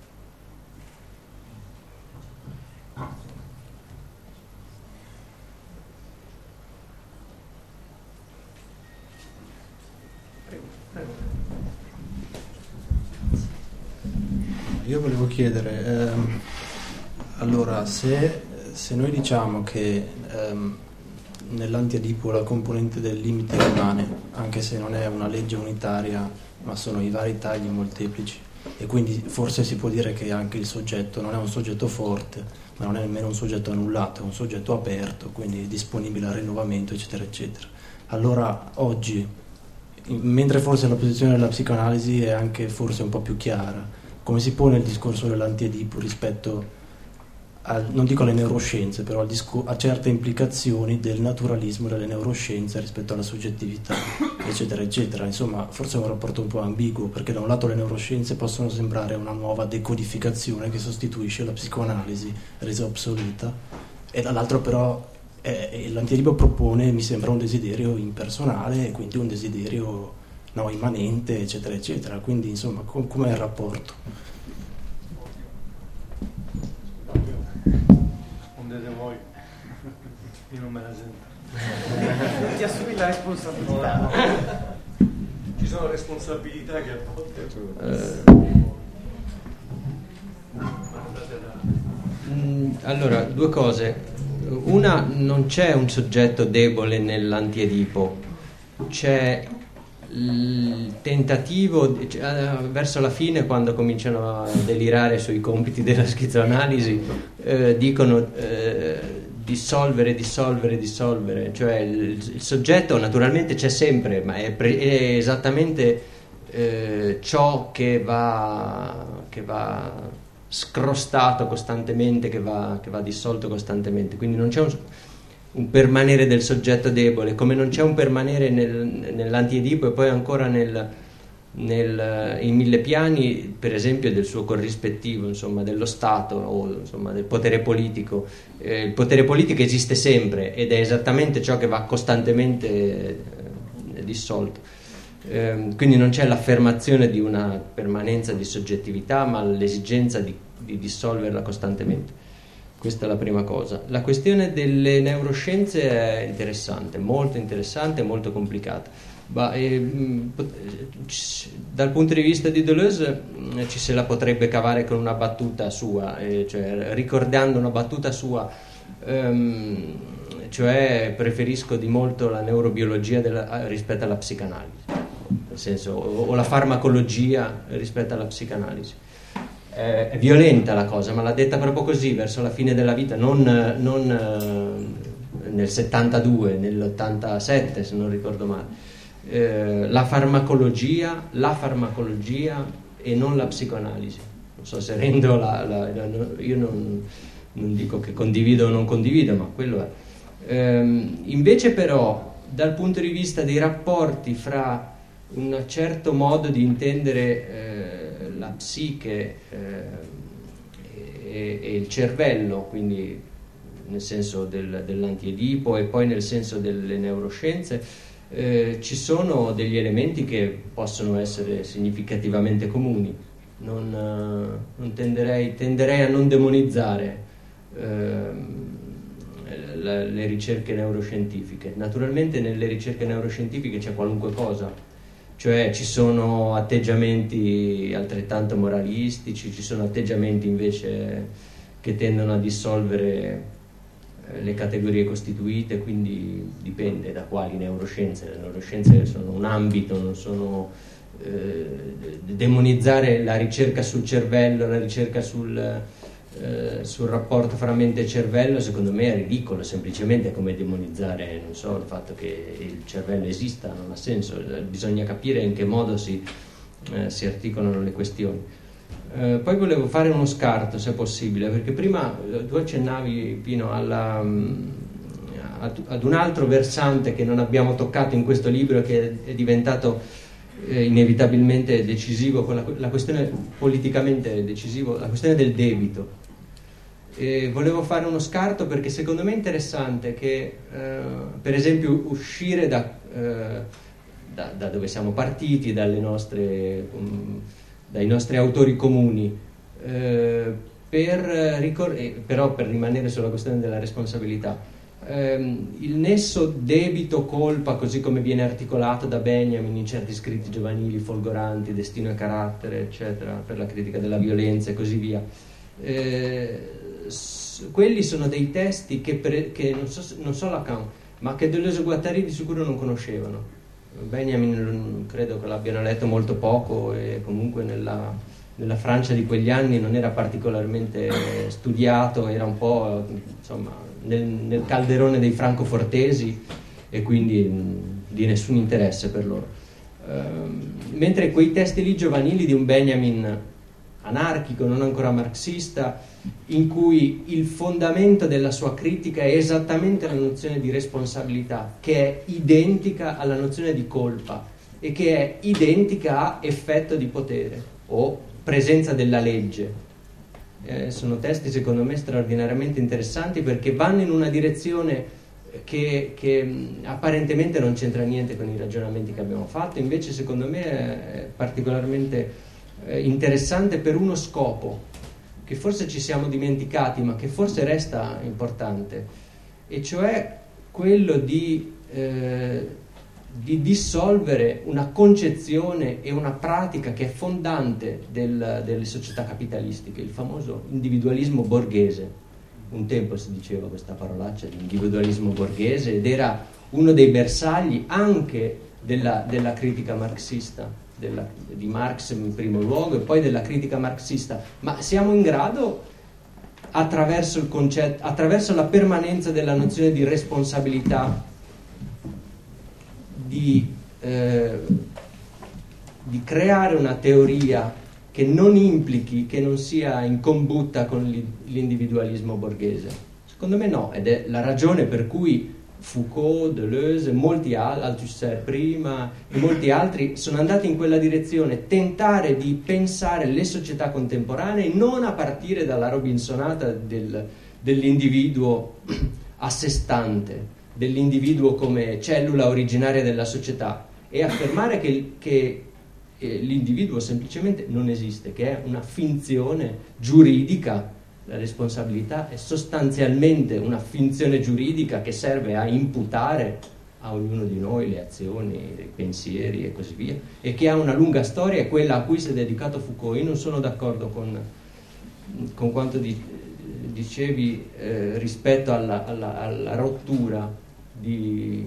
Io volevo chiedere, ehm, allora, se, se noi diciamo che ehm, nell'antiadipo la componente del limite rimane, anche se non è una legge unitaria, ma sono i vari tagli molteplici, e quindi forse si può dire che anche il soggetto non è un soggetto forte, ma non è nemmeno un soggetto annullato, è un soggetto aperto, quindi disponibile al rinnovamento, eccetera, eccetera. Allora, oggi, mentre forse la posizione della psicoanalisi è anche forse un po' più chiara, come si pone il discorso dell'antiedipo rispetto a, non dico alle neuroscienze, però al disco, a certe implicazioni del naturalismo delle neuroscienze rispetto alla soggettività, eccetera, eccetera. Insomma, forse è un rapporto un po' ambiguo, perché da un lato le neuroscienze possono sembrare una nuova decodificazione che sostituisce la psicoanalisi resa obsoleta, e dall'altro però eh, l'Antiedipo propone, mi sembra, un desiderio impersonale, e quindi un desiderio no, immanente, eccetera, eccetera. Quindi, insomma, com- com'è il rapporto? Rispondete voi, io non me la sento. Ti assumi la responsabilità. No, no. Ci sono responsabilità che a volte... Mm, allora, due cose. Una, non c'è un soggetto debole nell'Antiedipo, c'è il tentativo, cioè, verso la fine, quando cominciano a delirare sui compiti della schizoanalisi, eh, dicono eh, dissolvere, dissolvere, dissolvere, cioè il, il soggetto naturalmente c'è sempre, ma è, pre- è esattamente eh, ciò che va, che va scrostato costantemente, che va, che va dissolto costantemente, quindi non c'è un, un permanere del soggetto debole, come non c'è un permanere nel, nell'Antiedipo e poi ancora nel, nel, in Mille Piani, per esempio, del suo corrispettivo, insomma, dello Stato o insomma del potere politico. Eh, il potere politico esiste sempre ed è esattamente ciò che va costantemente eh, dissolto. Eh, quindi non c'è l'affermazione di una permanenza di soggettività, ma l'esigenza di, di dissolverla costantemente. Questa è la prima cosa. La questione delle neuroscienze è interessante, molto interessante e molto complicata. Ma, eh, dal punto di vista di Deleuze eh, ci se la potrebbe cavare con una battuta sua, eh, cioè ricordando una battuta sua, ehm, cioè preferisco di molto la neurobiologia della, rispetto alla psicanalisi, nel senso, o, o la farmacologia rispetto alla psicanalisi. Eh, è violenta la cosa, ma l'ha detta proprio così, verso la fine della vita, non, non eh, nel settantadue, nell'ottantasette, se non ricordo male. Eh, la farmacologia, la farmacologia e non la psicoanalisi. Non so se rendo la, la, la io non, non dico che condivido o non condivido, ma quello è. Eh, invece però, dal punto di vista dei rapporti fra un certo modo di intendere eh, la psiche eh, e, e il cervello, quindi nel senso del, dell'Antiedipo e poi nel senso delle neuroscienze, Eh, ci sono degli elementi che possono essere significativamente comuni. Non, eh, non tenderei, tenderei a non demonizzare eh, le, le ricerche neuroscientifiche. Naturalmente nelle ricerche neuroscientifiche c'è qualunque cosa, cioè ci sono atteggiamenti altrettanto moralistici, ci sono atteggiamenti invece che tendono a dissolvere le categorie costituite, quindi dipende da quali neuroscienze. Le neuroscienze sono un ambito, non sono eh, demonizzare la ricerca sul cervello, la ricerca sul, eh, sul rapporto fra mente e cervello, secondo me è ridicolo, semplicemente è come demonizzare, non so, il fatto che il cervello esista, non ha senso, bisogna capire in che modo si, eh, si articolano le questioni. Eh, poi volevo fare uno scarto, se possibile, perché prima tu accennavi, Pino, alla, ad, ad un altro versante che non abbiamo toccato in questo libro, che è diventato eh, inevitabilmente decisivo, con la, la questione politicamente decisivo, la questione del debito. E volevo fare uno scarto perché secondo me è interessante che, eh, per esempio, uscire da, eh, da, da dove siamo partiti, dalle nostre... Um, dai nostri autori comuni, eh, per ricor- eh, però per rimanere sulla questione della responsabilità, ehm, il nesso debito-colpa, così come viene articolato da Benjamin in certi scritti giovanili folgoranti, Destino e carattere, eccetera, per la critica della violenza e così via, eh, s- quelli sono dei testi che, pre- che non, so, non so Lacan, ma che Deleuze e Guattari di sicuro non conoscevano. Benjamin credo che l'abbiano letto molto poco e comunque nella, nella Francia di quegli anni non era particolarmente studiato, era un po' insomma nel, nel calderone dei francofortesi e quindi mh, di nessun interesse per loro. Uh, mentre quei testi lì giovanili di un Benjamin anarchico, non ancora marxista, in cui il fondamento della sua critica è esattamente la nozione di responsabilità, che è identica alla nozione di colpa e che è identica a effetto di potere o presenza della legge. Eh, sono testi secondo me straordinariamente interessanti perché vanno in una direzione che, che mh, apparentemente non c'entra niente con i ragionamenti che abbiamo fatto, invece secondo me è particolarmente eh, interessante per uno scopo che forse ci siamo dimenticati ma che forse resta importante, e cioè quello di, eh, di dissolvere una concezione e una pratica che è fondante del, delle società capitalistiche, il famoso individualismo borghese. Un tempo si diceva questa parolaccia di individualismo borghese ed era uno dei bersagli anche della, della critica marxista, della, di Marx in primo luogo e poi della critica marxista. Ma siamo in grado, attraverso il concetto, attraverso la permanenza della nozione di responsabilità, di, eh, di creare una teoria che non implichi, che non sia in combutta con l'individualismo borghese? Secondo me no, ed è la ragione per cui Foucault, Deleuze, molti altri, Althusser prima e molti altri sono andati in quella direzione, tentare di pensare le società contemporanee non a partire dalla robinsonata del, dell'individuo a sé stante, dell'individuo come cellula originaria della società, e affermare che, che l'individuo semplicemente non esiste, che è una finzione giuridica. La responsabilità è sostanzialmente una finzione giuridica che serve a imputare a ognuno di noi le azioni, i pensieri e così via, e che ha una lunga storia, è quella a cui si è dedicato Foucault. Io non sono d'accordo con, con quanto di, dicevi eh, rispetto alla, alla, alla rottura di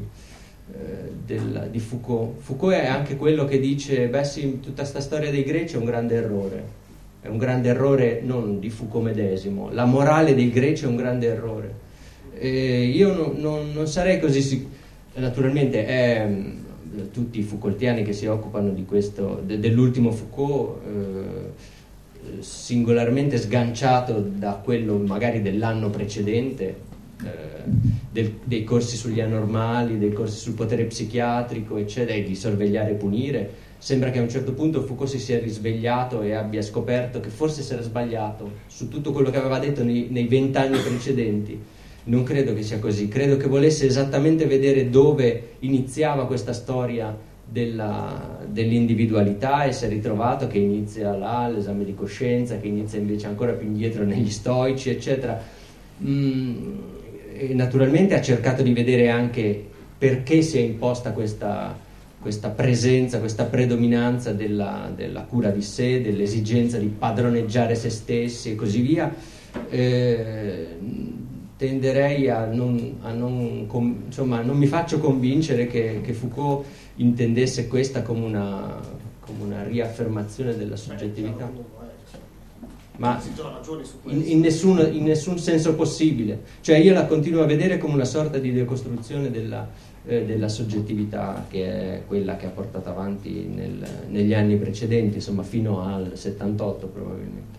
Del, di Foucault. Foucault è anche quello che dice: beh sì, tutta questa storia dei greci è un grande errore, è un grande errore non di Foucault medesimo, la morale dei greci è un grande errore. E io non, non, non sarei così sicuro. Naturalmente è, tutti i Foucaultiani che si occupano di questo, de, dell'ultimo Foucault, eh, singolarmente sganciato da quello magari dell'anno precedente, Eh, del, dei corsi sugli anormali, dei corsi sul potere psichiatrico, eccetera, e di sorvegliare e punire. Sembra che a un certo punto Foucault si sia risvegliato e abbia scoperto che forse si era sbagliato su tutto quello che aveva detto nei, nei vent'anni precedenti. Non credo che sia così, credo che volesse esattamente vedere dove iniziava questa storia della, dell'individualità, e si è ritrovato che inizia là l'esame di coscienza, che inizia invece ancora più indietro negli stoici, eccetera. Mm, E naturalmente ha cercato di vedere anche perché si è imposta questa, questa presenza, questa predominanza della, della cura di sé, dell'esigenza di padroneggiare se stessi e così via. Eh, tenderei a non, a non insomma, non mi faccio convincere che, che Foucault intendesse questa come una, come una riaffermazione della soggettività. Ma in, in, nessun, in nessun senso possibile. Cioè io la continuo a vedere come una sorta di decostruzione della, eh, della soggettività, che è quella che ha portato avanti nel, negli anni precedenti, insomma fino al settantotto probabilmente.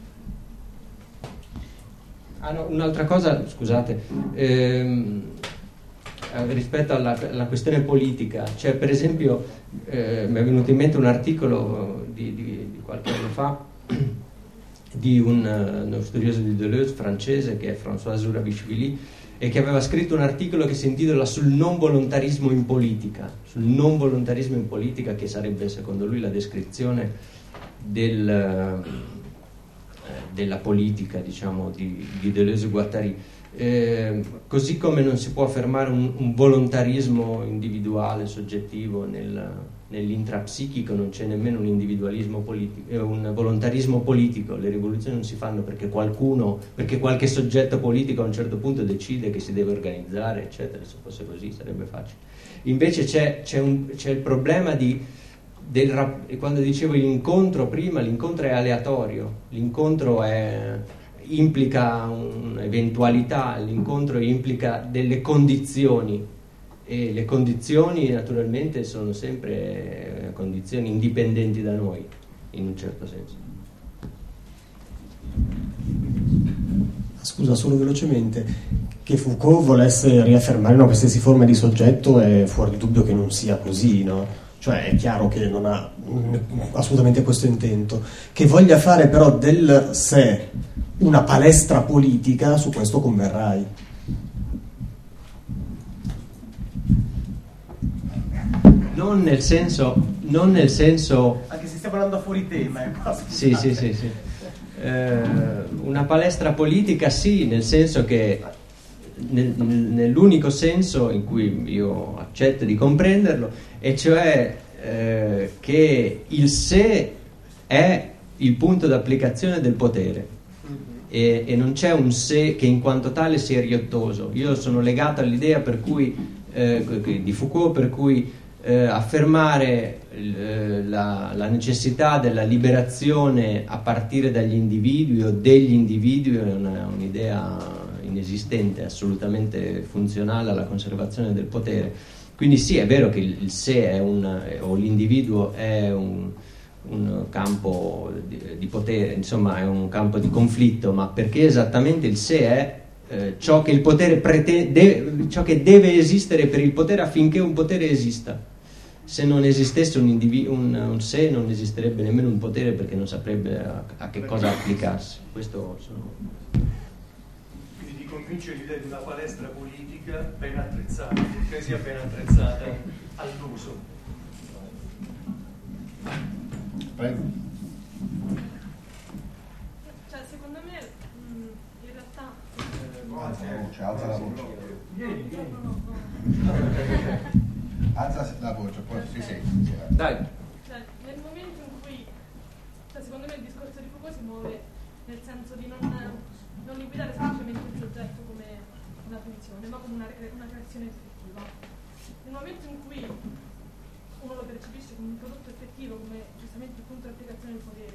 Ah no, un'altra cosa, scusate, ehm, rispetto alla, alla questione politica, cioè per esempio eh, mi è venuto in mente un articolo di, di, di qualche anno fa di un, uno studioso di Deleuze francese, che è François Zurabishvili, e che aveva scritto un articolo che si intitola sul non volontarismo in politica, sul non volontarismo in politica, che sarebbe secondo lui la descrizione del, della politica, diciamo, di, di Deleuze e Guattari. Eh, così come non si può affermare un, un volontarismo individuale, soggettivo nel, nell'intrapsichico, non c'è nemmeno un individualismo politico, eh, un volontarismo politico. Le rivoluzioni non si fanno perché qualcuno, perché qualche soggetto politico a un certo punto decide che si deve organizzare, eccetera. Se fosse così sarebbe facile. Invece c'è, c'è, un, c'è il problema di del, quando dicevo l'incontro prima, l'incontro è aleatorio, l'incontro è implica un'eventualità, l'incontro implica delle condizioni, e le condizioni naturalmente sono sempre condizioni indipendenti da noi, in un certo senso. Scusa, solo velocemente, che Foucault volesse riaffermare una qualsiasi forma di soggetto è fuori dubbio che non sia così, no? Cioè è chiaro che non ha assolutamente questo intento. Che voglia fare però del sé una palestra politica, su questo converrai. Non nel senso, non nel senso... Anche se stiamo andando fuori tema. Eh, sì, sì, sì, sì. Eh, una palestra politica sì, nel senso che nel, nell'unico senso in cui io accetto di comprenderlo, e cioè eh, che il sé è il punto d'applicazione del potere e, e non c'è un sé che in quanto tale sia riottoso. Io sono legato all'idea per cui eh, di Foucault per cui Eh, affermare eh, la, la necessità della liberazione a partire dagli individui o degli individui è una, un'idea inesistente, assolutamente funzionale alla conservazione del potere. Quindi sì, è vero che il, il sé è un, o l'individuo è un, un campo di, di potere, insomma è un campo di conflitto, ma perché esattamente il sé è eh, ciò che il potere pretende, ciò che deve esistere per il potere affinché un potere esista. Se non esistesse un, individu- un, un sé, non esisterebbe nemmeno un potere, perché non saprebbe a, a che cosa applicarsi. Questo sono... Quindi ti convince l'idea di una palestra politica ben attrezzata, che sia ben attrezzata all'uso. Prego. Cioè, secondo me, mh, in realtà... Alza la voce, alza la voce. Vieni, vieni. No, no, no. Alza la voce, poi si sente. Dai. Cioè, nel momento in cui, cioè, secondo me il discorso di Foucault si muove nel senso di non, non liquidare semplicemente il soggetto come una funzione, ma come una, una creazione effettiva. Nel momento in cui uno lo percepisce come un prodotto effettivo, come giustamente il punto di applicazione del potere,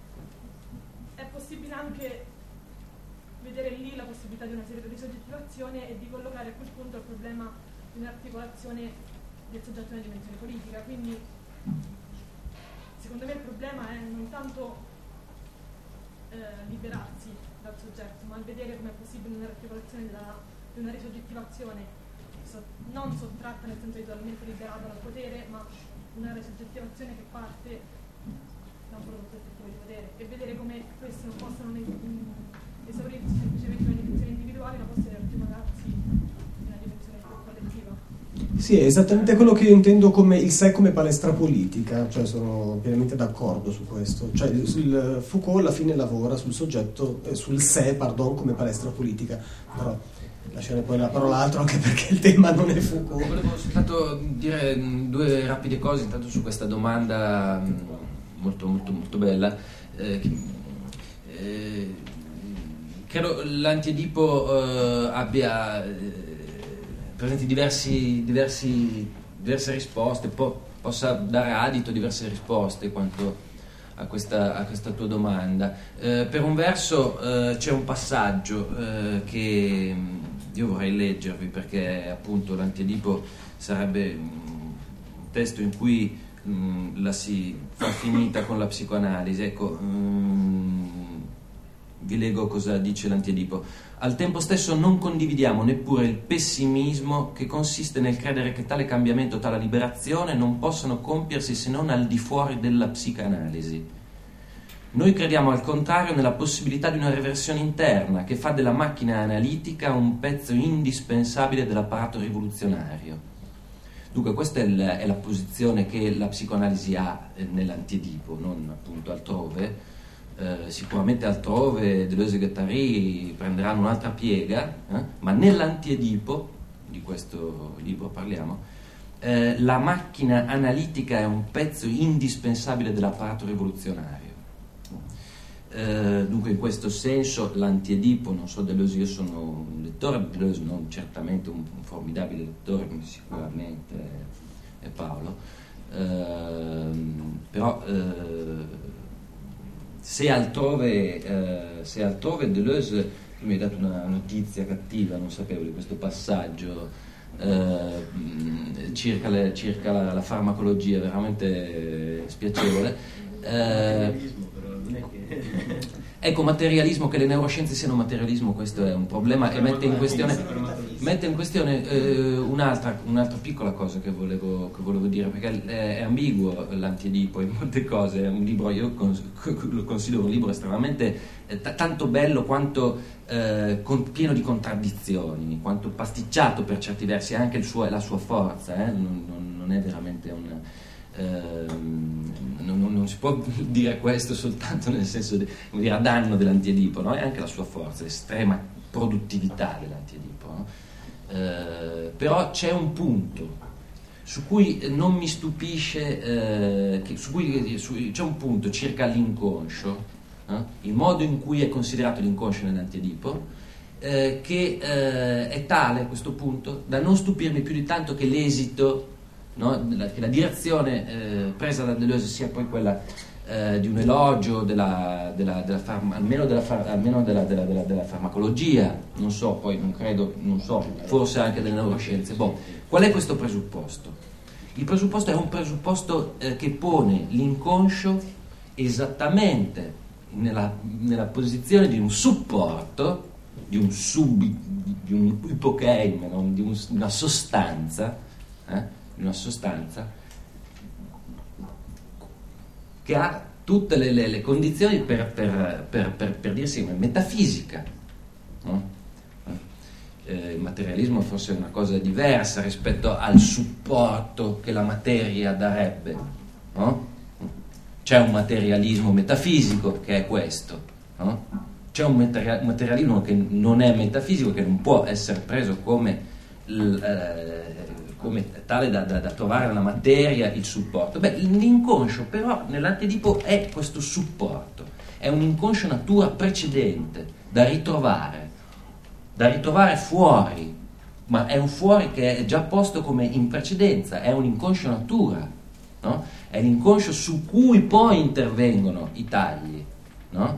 è possibile anche vedere lì la possibilità di una serie di soggettivazione e di collocare a quel punto il problema di un'articolazione del soggetto nella dimensione politica. Quindi secondo me il problema è non tanto eh, liberarsi dal soggetto, ma vedere come è possibile un'articolazione della, di una risoggettivazione so, non sottratta nel senso di totalmente liberata dal potere, ma una risoggettivazione che parte da un prodotto effettivo di potere, e vedere come questi non possono ne, in, esaurirsi semplicemente una dimensione individuale, ma possono articolarsi in una dimensione più collettiva. Sì, è esattamente quello che io intendo come il sé come palestra politica, cioè sono pienamente d'accordo su questo. Cioè il Foucault alla fine lavora sul soggetto, eh, sul sé, pardon, come palestra politica, però lasciare poi la parola altro, anche perché il tema non è Foucault. Volevo soltanto dire due rapide cose intanto su questa domanda molto molto molto bella. Eh, che, eh, credo l'Antiedipo eh, abbia eh, presenti diversi, diversi, diverse risposte, po- possa dare adito a diverse risposte quanto a questa, a questa tua domanda. Eh, per un verso eh, c'è un passaggio eh, che io vorrei leggervi, perché appunto l'Antiedipo sarebbe un testo in cui mh, la si fa finita con la psicoanalisi. Ecco, mh, vi leggo cosa dice l'Antiedipo. Al tempo stesso non condividiamo neppure il pessimismo che consiste nel credere che tale cambiamento, tale liberazione non possano compiersi se non al di fuori della psicanalisi. Noi crediamo al contrario nella possibilità di una reversione interna che fa della macchina analitica un pezzo indispensabile dell'apparato rivoluzionario. Dunque questa è, il, è la posizione che la psicoanalisi ha nell'Antiedipo, non appunto altrove. Eh, sicuramente altrove Deleuze e Guattari prenderanno un'altra piega, eh? ma nell'Antiedipo, di questo libro parliamo, eh, la macchina analitica è un pezzo indispensabile dell'apparato rivoluzionario. Eh, dunque in questo senso l'Antiedipo, non so Deleuze, io sono un lettore di Deleuze, non certamente un, un formidabile lettore come sicuramente è Paolo, eh, però eh, Se altrove, eh, se altrove Deleuze, tu mi hai dato una notizia cattiva, non sapevo di questo passaggio eh, circa, le, circa la, la farmacologia, veramente spiacevole. Eh, Ecco, materialismo, che le neuroscienze siano materialismo, questo è un problema e mette in questione, mette in questione eh, un'altra, un'altra piccola cosa che volevo, che volevo dire, perché è, è ambiguo l'Antiedipo in molte cose. È un libro, io cons- lo considero un libro estremamente eh, t- tanto bello quanto eh, con, pieno di contraddizioni, quanto pasticciato per certi versi, anche il suo, la sua forza, eh? non, non, non è veramente un... Uh, non, non si può dire questo soltanto nel senso di, come dire, a danno dell'Antiedipo, no? È anche la sua forza, l'estrema produttività dell'Antiedipo, no? Uh, però c'è un punto su cui non mi stupisce, uh, che, su cui su, c'è un punto circa l'inconscio, no? Il modo in cui è considerato l'inconscio nell'Antiedipo, uh, che uh, è tale, questo punto, da non stupirmi più di tanto che l'esito, no? la, che la direzione eh, presa da Deleuze sia poi quella eh, di un elogio della, della, della farma, almeno, della, far, almeno della, della, della, della farmacologia, non so, poi non credo, non so, forse anche delle neuroscienze. Boh, qual è questo presupposto? Il presupposto è un presupposto eh, che pone l'inconscio esattamente nella, nella posizione di un supporto, di un sub, di un ipocheime, no? Di un, una sostanza, eh? una sostanza che ha tutte le, le, le condizioni per, per, per, per, per dirsi metafisica, no? Eh, il materialismo forse è una cosa diversa rispetto al supporto che la materia darebbe, no? C'è un materialismo metafisico che è questo, no? C'è un materialismo che non è metafisico, che non può essere preso come l, eh, come tale da, da, da trovare nella materia il supporto. Beh, l'inconscio però nell'Antiedipo è questo supporto, è un inconscio natura precedente da ritrovare, da ritrovare fuori, ma è un fuori che è già posto come in precedenza, è un inconscio natura, no? È l'inconscio su cui poi intervengono i tagli, no?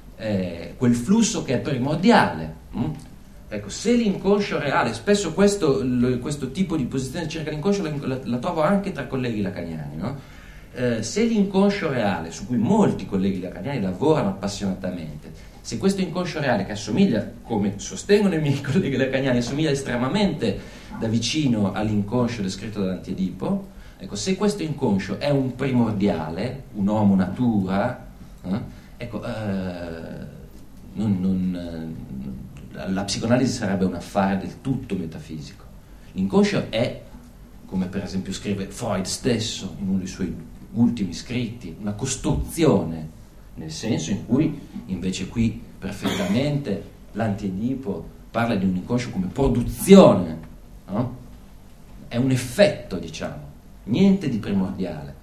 È quel flusso che è primordiale. Hm? Ecco, se l'inconscio reale, spesso questo, lo, questo tipo di posizione circa l'inconscio la, la, la trovo anche tra colleghi lacaniani, no? Eh, se l'inconscio reale, su cui molti colleghi lacaniani lavorano appassionatamente, se questo inconscio reale, che assomiglia, come sostengono i miei colleghi lacaniani, assomiglia estremamente da vicino all'inconscio descritto dall'Antiedipo, ecco, se questo inconscio è un primordiale, un homo natura, eh, ecco, eh, non... non la psicoanalisi sarebbe un affare del tutto metafisico. L'inconscio è, come per esempio scrive Freud stesso in uno dei suoi ultimi scritti, una costruzione, nel senso in cui invece qui perfettamente l'Antiedipo parla di un inconscio come produzione, no? È un effetto, diciamo, niente di primordiale,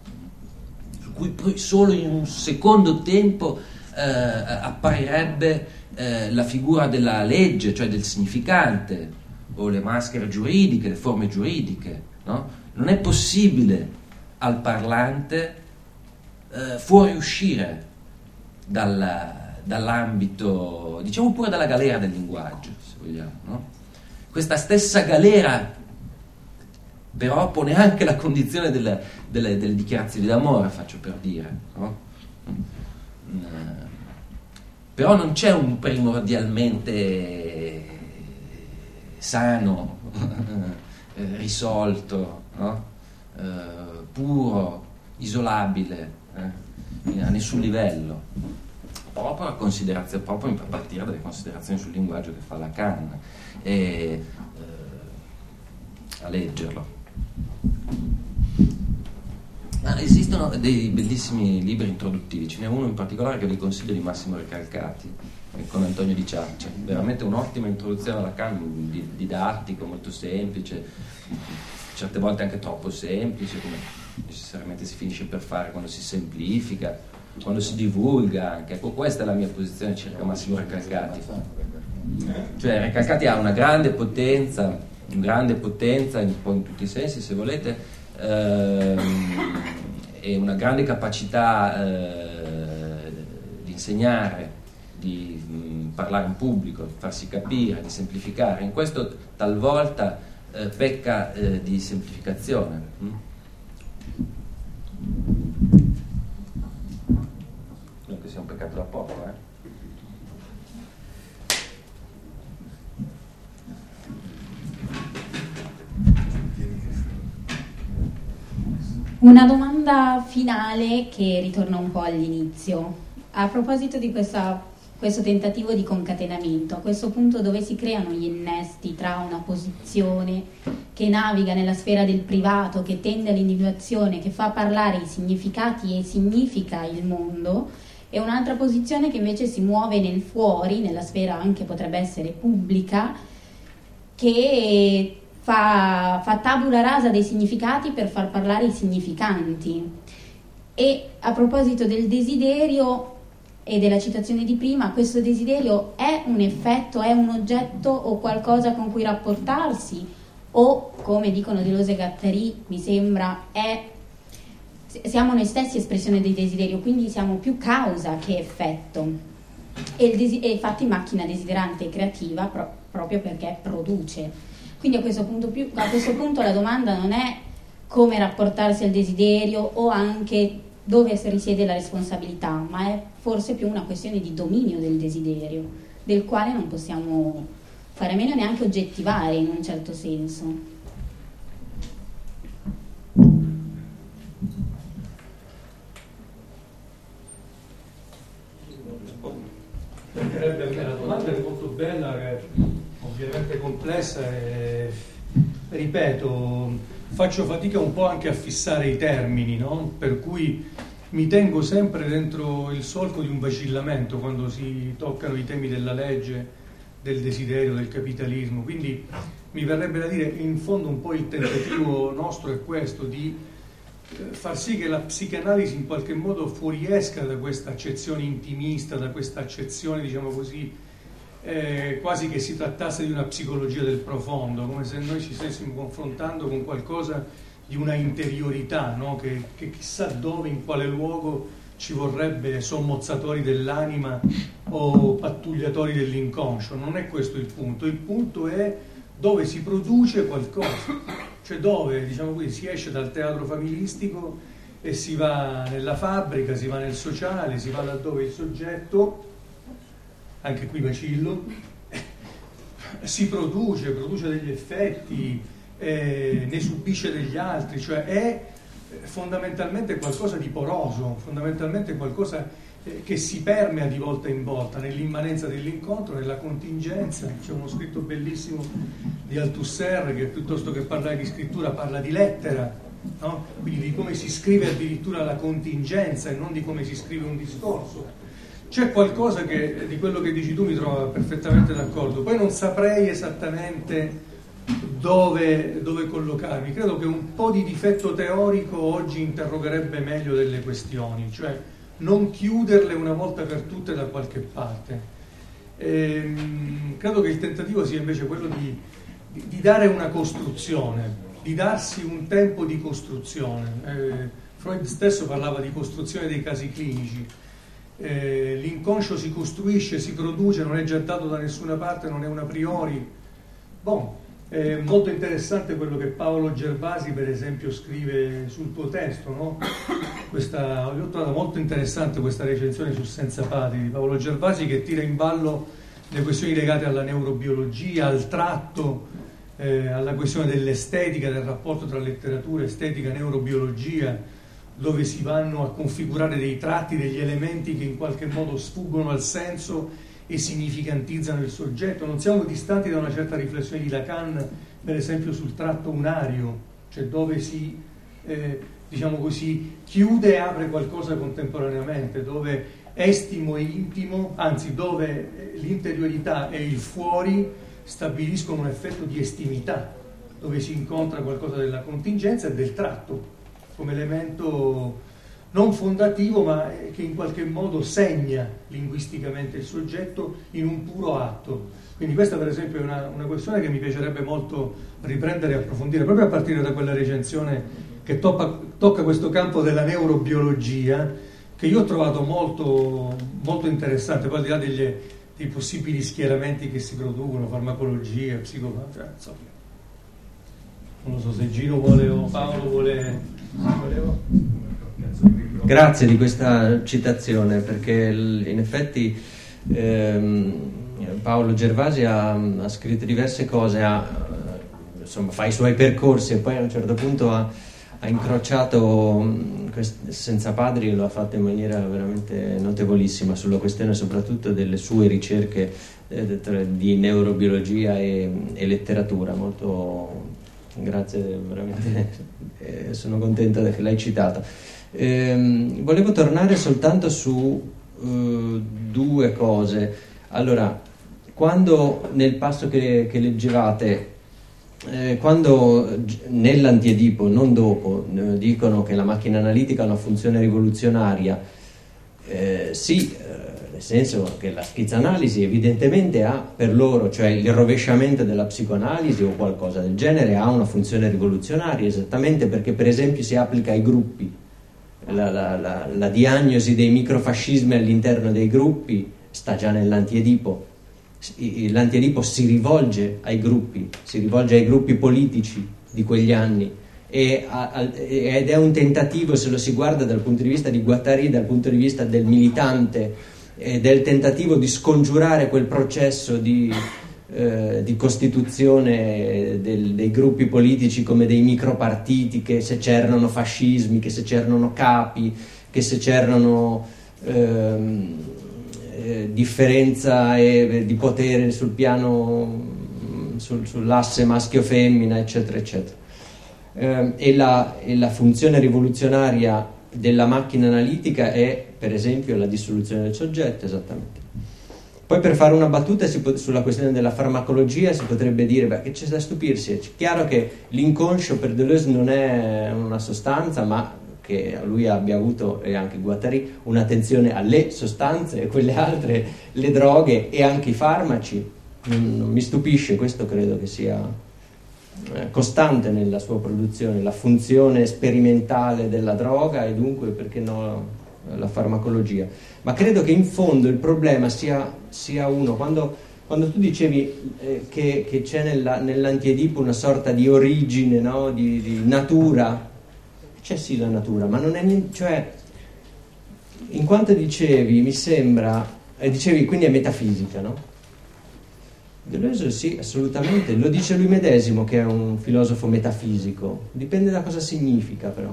su cui poi solo in un secondo tempo eh, apparirebbe Eh, la figura della legge, cioè del significante, o le maschere giuridiche, le forme giuridiche, no? Non è possibile al parlante eh, fuoriuscire dal, dall'ambito, diciamo pure dalla galera del linguaggio, se vogliamo, no? Questa stessa galera però pone anche la condizione delle, delle, delle dichiarazioni d'amore, faccio per dire, no? Mm. Però non c'è un primordialmente sano, eh, risolto, no? eh, puro, isolabile, eh, a nessun livello, proprio a, considerazione, proprio a partire dalle considerazioni sul linguaggio che fa Lacan, e eh, a leggerlo. Ma esistono dei bellissimi libri introduttivi, ce n'è uno in particolare che vi consiglio di Massimo Recalcati, con Antonio Di Ciaccia, veramente un'ottima introduzione alla Lacan, didattico, molto semplice, certe volte anche troppo semplice, come necessariamente si finisce per fare quando si semplifica, quando si divulga anche. Ecco, questa è la mia posizione circa Massimo Recalcati. Cioè Recalcati ha una grande potenza, una grande potenza un po' in tutti i sensi, se volete, ehm, e una grande capacità eh, di insegnare, di mh, parlare in pubblico, di farsi capire, di semplificare. In questo talvolta eh, pecca eh, di semplificazione. Mm? Non che sia un peccato da poco, eh? Una domanda finale che ritorna un po' all'inizio. A proposito di questa, questo tentativo di concatenamento, a questo punto dove si creano gli innesti tra una posizione che naviga nella sfera del privato, che tende all'individuazione, che fa parlare i significati e significa il mondo, e un'altra posizione che invece si muove nel fuori, nella sfera anche potrebbe essere pubblica, che fa, fa tabula rasa dei significati per far parlare i significanti. E a proposito del desiderio e della citazione di prima, questo desiderio è un effetto, è un oggetto o qualcosa con cui rapportarsi, o, come dicono Deleuze e Guattari, mi sembra, è, siamo noi stessi espressione del desiderio, quindi siamo più causa che effetto. E, il desi- e infatti macchina desiderante e creativa pro- proprio perché produce. Quindi a questo punto, più, a questo punto la domanda non è come rapportarsi al desiderio o anche dove risiede la responsabilità, ma è forse più una questione di dominio del desiderio, del quale non possiamo fare a meno neanche oggettivare in un certo senso. La domanda è molto bella, ovviamente complessa e, ripeto, faccio fatica un po' anche a fissare i termini, no? Per cui mi tengo sempre dentro il solco di un vacillamento quando si toccano i temi della legge, del desiderio, del capitalismo. Quindi mi verrebbe da dire, in fondo un po' il tentativo nostro è questo, di far sì che la psicanalisi in qualche modo fuoriesca da questa accezione intimista, da questa accezione, diciamo così, eh, quasi che si trattasse di una psicologia del profondo, come se noi ci stessimo confrontando con qualcosa di una interiorità, no? che, che chissà dove, in quale luogo ci vorrebbe sommozzatori dell'anima o pattugliatori dell'inconscio. Non è questo il punto, il punto è dove si produce qualcosa, cioè dove, diciamo così, si esce dal teatro familistico e si va nella fabbrica, si va nel sociale, si va laddove il soggetto, anche qui vacillo, si produce, produce degli effetti, eh, ne subisce degli altri, cioè è fondamentalmente qualcosa di poroso, fondamentalmente qualcosa eh, che si permea di volta in volta nell'immanenza dell'incontro, nella contingenza. C'è uno scritto bellissimo di Althusser che piuttosto che parlare di scrittura parla di lettera, no? Quindi di come si scrive addirittura la contingenza e non di come si scrive un discorso. C'è qualcosa che di quello che dici tu mi trova perfettamente d'accordo, poi non saprei esattamente dove, dove collocarmi. Credo che un po' di difetto teorico oggi interrogherebbe meglio delle questioni, cioè non chiuderle una volta per tutte da qualche parte. Ehm, credo che il tentativo sia invece quello di, di, di dare una costruzione, di darsi un tempo di costruzione. Eh, Freud stesso parlava di costruzione dei casi clinici. Eh, l'inconscio si costruisce, si produce, non è gettato da nessuna parte, non è un a priori. Bon, è molto interessante quello che Paolo Gervasi per esempio scrive sul tuo testo, no? Questa, ho trovato molto interessante questa recensione su Senza Patri di Paolo Gervasi, che tira in ballo le questioni legate alla neurobiologia, al tratto, eh, alla questione dell'estetica, del rapporto tra letteratura, estetica, neurobiologia, dove si vanno a configurare dei tratti, degli elementi che in qualche modo sfuggono al senso e significantizzano il soggetto. Non siamo distanti da una certa riflessione di Lacan, per esempio sul tratto unario, cioè dove si, eh, diciamo così, chiude e apre qualcosa contemporaneamente, dove estimo e intimo, anzi dove l'interiorità e il fuori stabiliscono un effetto di estimità, dove si incontra qualcosa della contingenza e del tratto, come elemento non fondativo ma che in qualche modo segna linguisticamente il soggetto in un puro atto. Quindi questa per esempio è una, una questione che mi piacerebbe molto riprendere e approfondire, proprio a partire da quella recensione che tocca, tocca questo campo della neurobiologia, che io ho trovato molto, molto interessante, poi al di là degli, dei possibili schieramenti che si producono, farmacologia, psicologia, cioè, insomma. Non lo so se Gino vuole o Paolo vuole... Grazie di questa citazione, perché in effetti ehm, Paolo Gervasi ha, ha scritto diverse cose, ha, insomma, fa i suoi percorsi e poi a un certo punto ha, ha incrociato mh, quest- Senza Padri, lo ha fatto in maniera veramente notevolissima sulla questione soprattutto delle sue ricerche eh, tra- di neurobiologia e, e letteratura. Molto grazie, veramente eh, sono contenta che l'hai citato. Ehm, volevo tornare soltanto su uh, due cose. Allora, quando nel passo che, che leggevate, eh, quando nell'Antiedipo, non dopo, eh, dicono che la macchina analitica ha una funzione rivoluzionaria, eh, sì, eh, nel senso che la schizanalisi evidentemente ha per loro, cioè il rovesciamento della psicoanalisi o qualcosa del genere, ha una funzione rivoluzionaria, esattamente perché per esempio si applica ai gruppi. La, la, la, la diagnosi dei microfascismi all'interno dei gruppi sta già nell'Antiedipo. L'Antiedipo si rivolge ai gruppi, si rivolge ai gruppi politici di quegli anni e a, a, ed è un tentativo, se lo si guarda dal punto di vista di Guattari, dal punto di vista del militante, eh, del tentativo di scongiurare quel processo di Eh, di costituzione del, dei gruppi politici come dei micropartiti, che se c'erano fascismi, che se c'erano capi, che se c'erano ehm, eh, differenza e, di potere sul piano sul, sull'asse maschio-femmina, eccetera eccetera. Eh, e, la, e la funzione rivoluzionaria della macchina analitica è per esempio la dissoluzione del soggetto, esattamente. Poi, per fare una battuta si può, sulla questione della farmacologia, si potrebbe dire beh, che c'è da stupirsi. È chiaro che l'inconscio per Deleuze non è una sostanza, ma che lui abbia avuto, e anche Guattari, un'attenzione alle sostanze, quelle altre, le droghe e anche i farmaci. Non, non mi stupisce, questo credo che sia eh, costante nella sua produzione, la funzione sperimentale della droga e dunque, perché no, la farmacologia. Ma credo che in fondo il problema sia, sia uno, quando, quando tu dicevi eh, che, che c'è nella, nell'Antiedipo una sorta di origine, no? di, di natura, c'è sì la natura, ma non è niente, cioè in quanto dicevi, mi sembra, eh, dicevi quindi è metafisica, no? Deleuze sì, assolutamente, lo dice lui medesimo che è un filosofo metafisico, dipende da cosa significa però.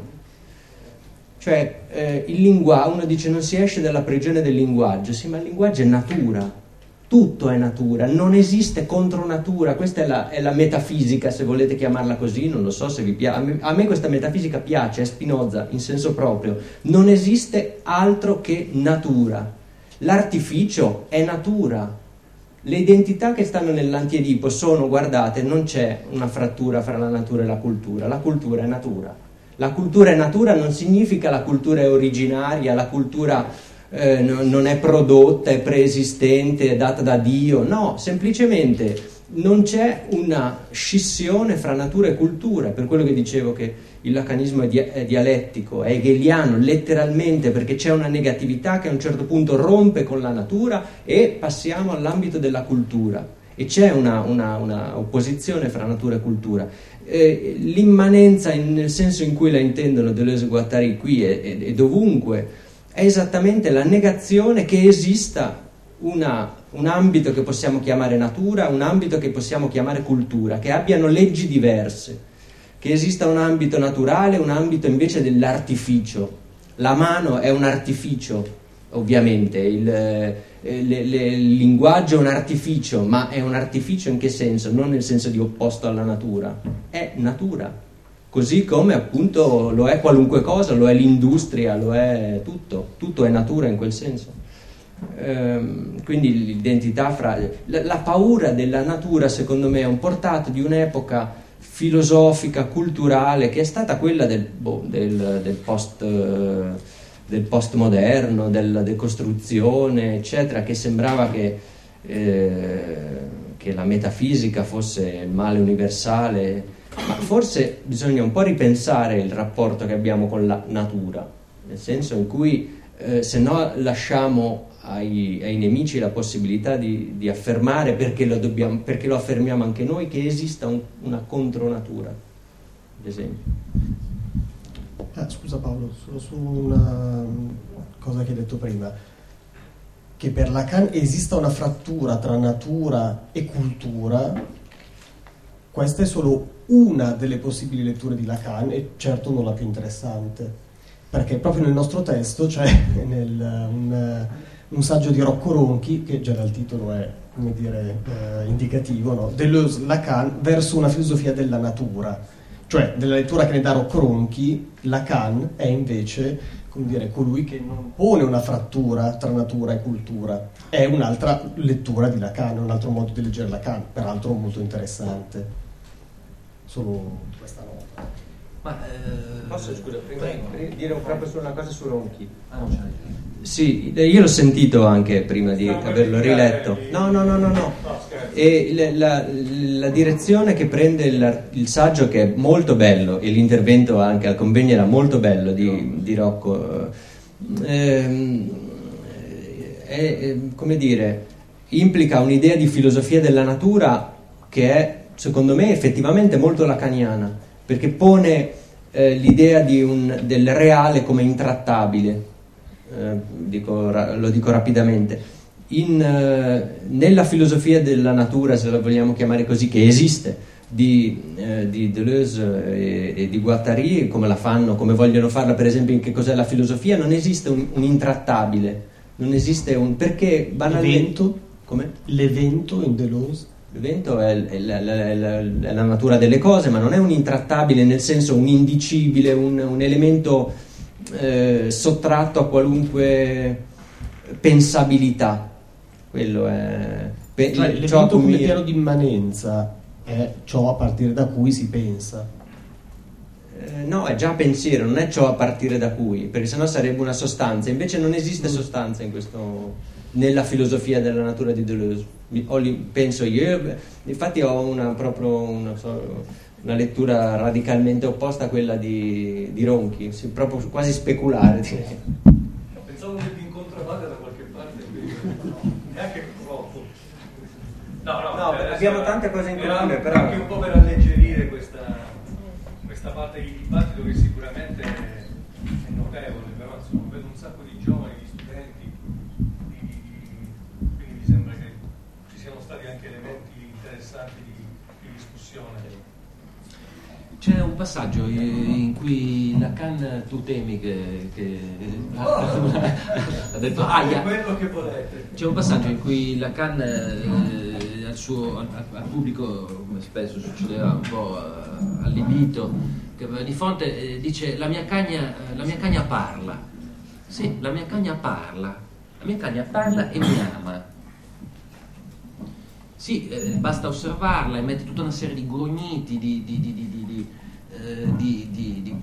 Cioè, eh, il linguaggio, uno dice non si esce dalla prigione del linguaggio, sì, ma il linguaggio è natura, tutto è natura, non esiste contronatura, questa è la, è la metafisica, se volete chiamarla così, non lo so se vi piace, a me, a me questa metafisica piace, è Spinoza in senso proprio, non esiste altro che natura, l'artificio è natura, le identità che stanno nell'Antiedipo sono, guardate, non c'è una frattura fra la natura e la cultura, la cultura è natura. La cultura è natura non significa la cultura è originaria, la cultura eh, no, non è prodotta, è preesistente, è data da Dio, no, semplicemente non c'è una scissione fra natura e cultura, per quello che dicevo che il lacanismo è, di- è dialettico, è hegeliano, letteralmente, perché c'è una negatività che a un certo punto rompe con la natura e passiamo all'ambito della cultura e c'è una, una, una opposizione fra natura e cultura. Eh, l'immanenza in, nel senso in cui la intendono Deleuze e Guattari qui e, e, e dovunque è esattamente la negazione che esista una, un ambito che possiamo chiamare natura, un ambito che possiamo chiamare cultura, che abbiano leggi diverse, che esista un ambito naturale, un ambito invece dell'artificio. La mano è un artificio, ovviamente, il, eh, le, le, il linguaggio è un artificio, ma è un artificio in che senso? Non nel senso di opposto alla natura, è natura, così come appunto lo è qualunque cosa, lo è l'industria, lo è tutto, tutto è natura in quel senso. Ehm, quindi l'identità fra... La, la paura della natura secondo me è un portato di un'epoca filosofica, culturale, che è stata quella del, boh, del, del post... Eh, del postmoderno, della decostruzione, eccetera, che sembrava che, eh, che la metafisica fosse il male universale, ma forse bisogna un po' ripensare il rapporto che abbiamo con la natura, nel senso in cui eh, se no lasciamo ai, ai nemici la possibilità di, di affermare, perché lo, dobbiamo, perché lo affermiamo anche noi, che esista un, una contronatura, ad esempio. Ah, scusa Paolo, solo su una cosa che hai detto prima, che per Lacan esista una frattura tra natura e cultura questa è solo una delle possibili letture di Lacan e certo non la più interessante, perché proprio nel nostro testo c'è nel, un, un saggio di Rocco Ronchi, che già dal titolo è, come dire, eh, indicativo, no? Deleuze, Lacan verso una filosofia della natura, cioè della lettura che ne dà Rocco Ronchi, Lacan è invece, come dire, colui che non pone una frattura tra natura e cultura, è un'altra lettura di Lacan, un altro modo di leggere Lacan, peraltro molto interessante. Solo questa nota. Ma eh, posso, scusa, prima di dire proprio su una cosa su Ronchi? Ah, non c'è. Sì, io l'ho sentito anche prima di averlo riletto. No, no, no, no, no. E la, la, la direzione che prende il, il saggio, che è molto bello, e l'intervento anche al convegno era molto bello di, di Rocco, ehm, è, è, come dire, implica un'idea di filosofia della natura che è, secondo me, effettivamente molto lacaniana, perché pone eh, l'idea di un, del reale come intrattabile. Eh, dico, lo dico rapidamente. In, eh, nella filosofia della natura, se la vogliamo chiamare così, che esiste, di, eh, di Deleuze e, e di Guattari, come la fanno, come vogliono farla, per esempio, in Che cos'è la filosofia, non esiste un, un intrattabile, non esiste un, perché banalmente l'evento, come? L'evento in Deleuze, l'evento è, è, la, è, la, è la natura delle cose, ma non è un intrattabile nel senso un indicibile, un, un elemento eh, sottratto a qualunque pensabilità. Quello è pe- cioè l'evento come piano di immanenza è ciò a partire da cui si pensa. Eh, no, è già pensiero, non è ciò a partire da cui, perché sennò sarebbe una sostanza. Invece non esiste sostanza in questo, nella filosofia della natura di Deleuze. Ho, penso io, infatti ho una proprio una, so, una lettura radicalmente opposta a quella di, di Ronchi, sì, proprio quasi speculare. Sì. Pensavo che vi incontravate da qualche parte, neanche troppo. No, no, no cioè, abbiamo tante cose in comune, però anche un po' per alleggerire questa, questa parte di dibattito che sicuramente è notevole, però insomma vedo un sacco di giovani, di studenti, di, di, quindi mi sembra che ci siano stati anche elementi interessanti di, di discussione. C'è un passaggio in cui Lacan, tu temi che, che ha detto aia. Quello che volete. C'è un passaggio in cui Lacan eh, al, suo, al, al pubblico, come spesso succedeva un po' allibito, che di fronte eh, dice la mia cagna, la mia cagna parla. Sì, la mia cagna parla. La mia cagna parla e mi ama. Sì, eh, basta osservarla, emette tutta una serie di grugniti, di, di, di, di, di, eh, di, di, di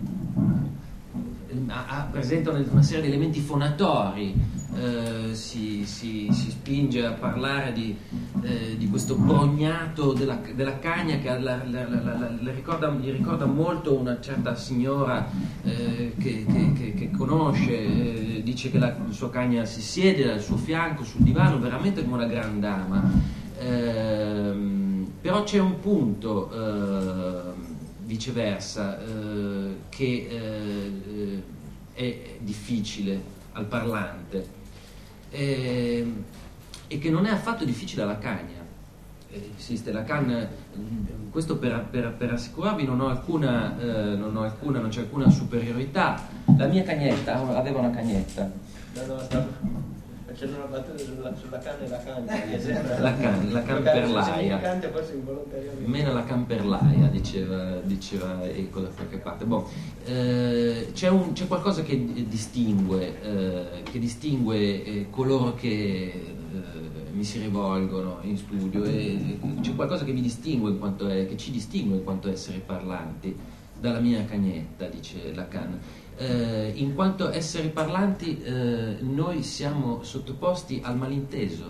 ha, presenta una serie di elementi fonatori, eh, si, si, si spinge a parlare di, eh, di questo brognato della, della cagna che la, la, la, la, la ricorda, gli ricorda molto una certa signora eh, che, che, che, che conosce, eh, dice che la sua cagna si siede al suo fianco sul divano veramente come una gran dama. Eh, però c'è un punto eh, viceversa eh, che eh, è difficile al parlante eh, e che non è affatto difficile alla cagna. Eh, esiste Lacan, questo per, per, per assicurarvi non ho alcuna eh, non ho alcuna non c'è alcuna superiorità. La mia cagnetta aveva una cagnetta. No, no, no. Facendo una battuta sulla, sulla canna e la canta. La, can, la camperlaia. Meno la camperlaia, diceva, diceva Eco da qualche parte. Bon, eh, c'è, un, c'è qualcosa che distingue, eh, che distingue eh, coloro che eh, mi si rivolgono in studio, e c'è qualcosa che mi distingue in quanto è, che ci distingue in quanto esseri parlanti dalla mia cagnetta, dice Lacan. Eh, in quanto esseri parlanti eh, noi siamo sottoposti al malinteso,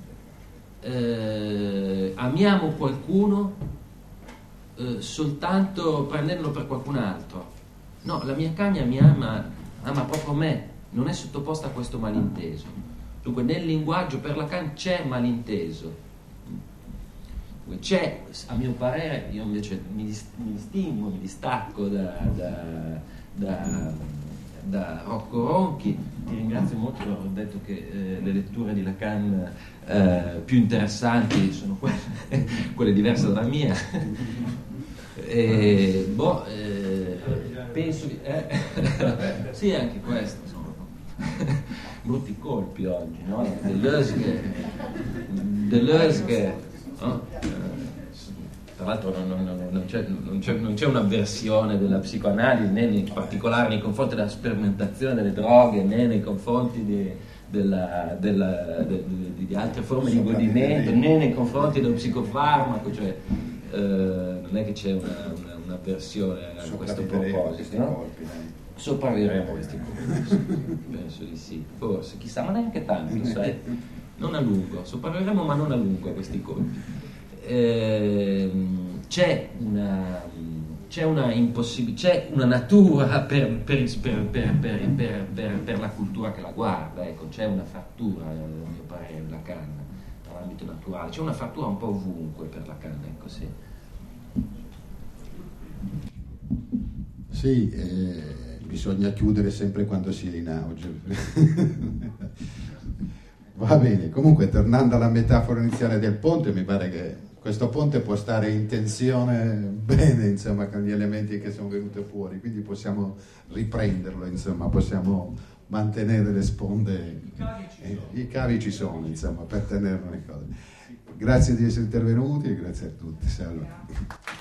eh, amiamo qualcuno eh, soltanto prendendolo per qualcun altro. No, la mia cagna mi ama, ama proprio me, non è sottoposta a questo malinteso. Dunque nel linguaggio per Lacan c'è malinteso, c'è, a mio parere, io invece mi, mi distingo, mi distacco da, da Da, da Rocco Ronchi. Ti ringrazio molto, ho detto che eh, le letture di Lacan eh, più interessanti sono quelle, quelle diverse dalla mia. E, boh, eh, penso di... Eh, sì, anche questo, insomma. Brutti colpi oggi, no? Deleuze che... Deleuze che no? Tra l'altro non, non, non, c'è, non, c'è, non c'è un'avversione della psicoanalisi, né in particolare nei confronti della sperimentazione delle droghe, né nei confronti di, della, della, de, de, di altre forme di godimento, né nei confronti dello psicofarmaco, cioè eh, non è che c'è una, una, un'avversione a questo proposito, no? Sopravviveremo a questi colpi, penso di sì, forse, chissà, ma neanche tanto, sai? Non a lungo, sopravviveremo ma non a lungo a questi colpi. Eh, c'è una c'è una impossibilità, c'è una natura per, per, per, per, per, per, per, per la cultura che la guarda, ecco, c'è una frattura, a mio parere, Lacan, nell'ambito naturale, c'è una frattura un po' ovunque per Lacan, ecco, sì. Sì, eh, bisogna chiudere sempre quando si è in auge. Va bene, comunque tornando alla metafora iniziale del ponte, mi pare che questo ponte può stare in tensione bene, insomma, con gli elementi che sono venuti fuori, quindi possiamo riprenderlo, insomma, possiamo mantenere le sponde, i cavi ci sono, eh, i cavi ci sono, insomma, per tenerlo le cose. Grazie di essere intervenuti e grazie a tutti. Salve.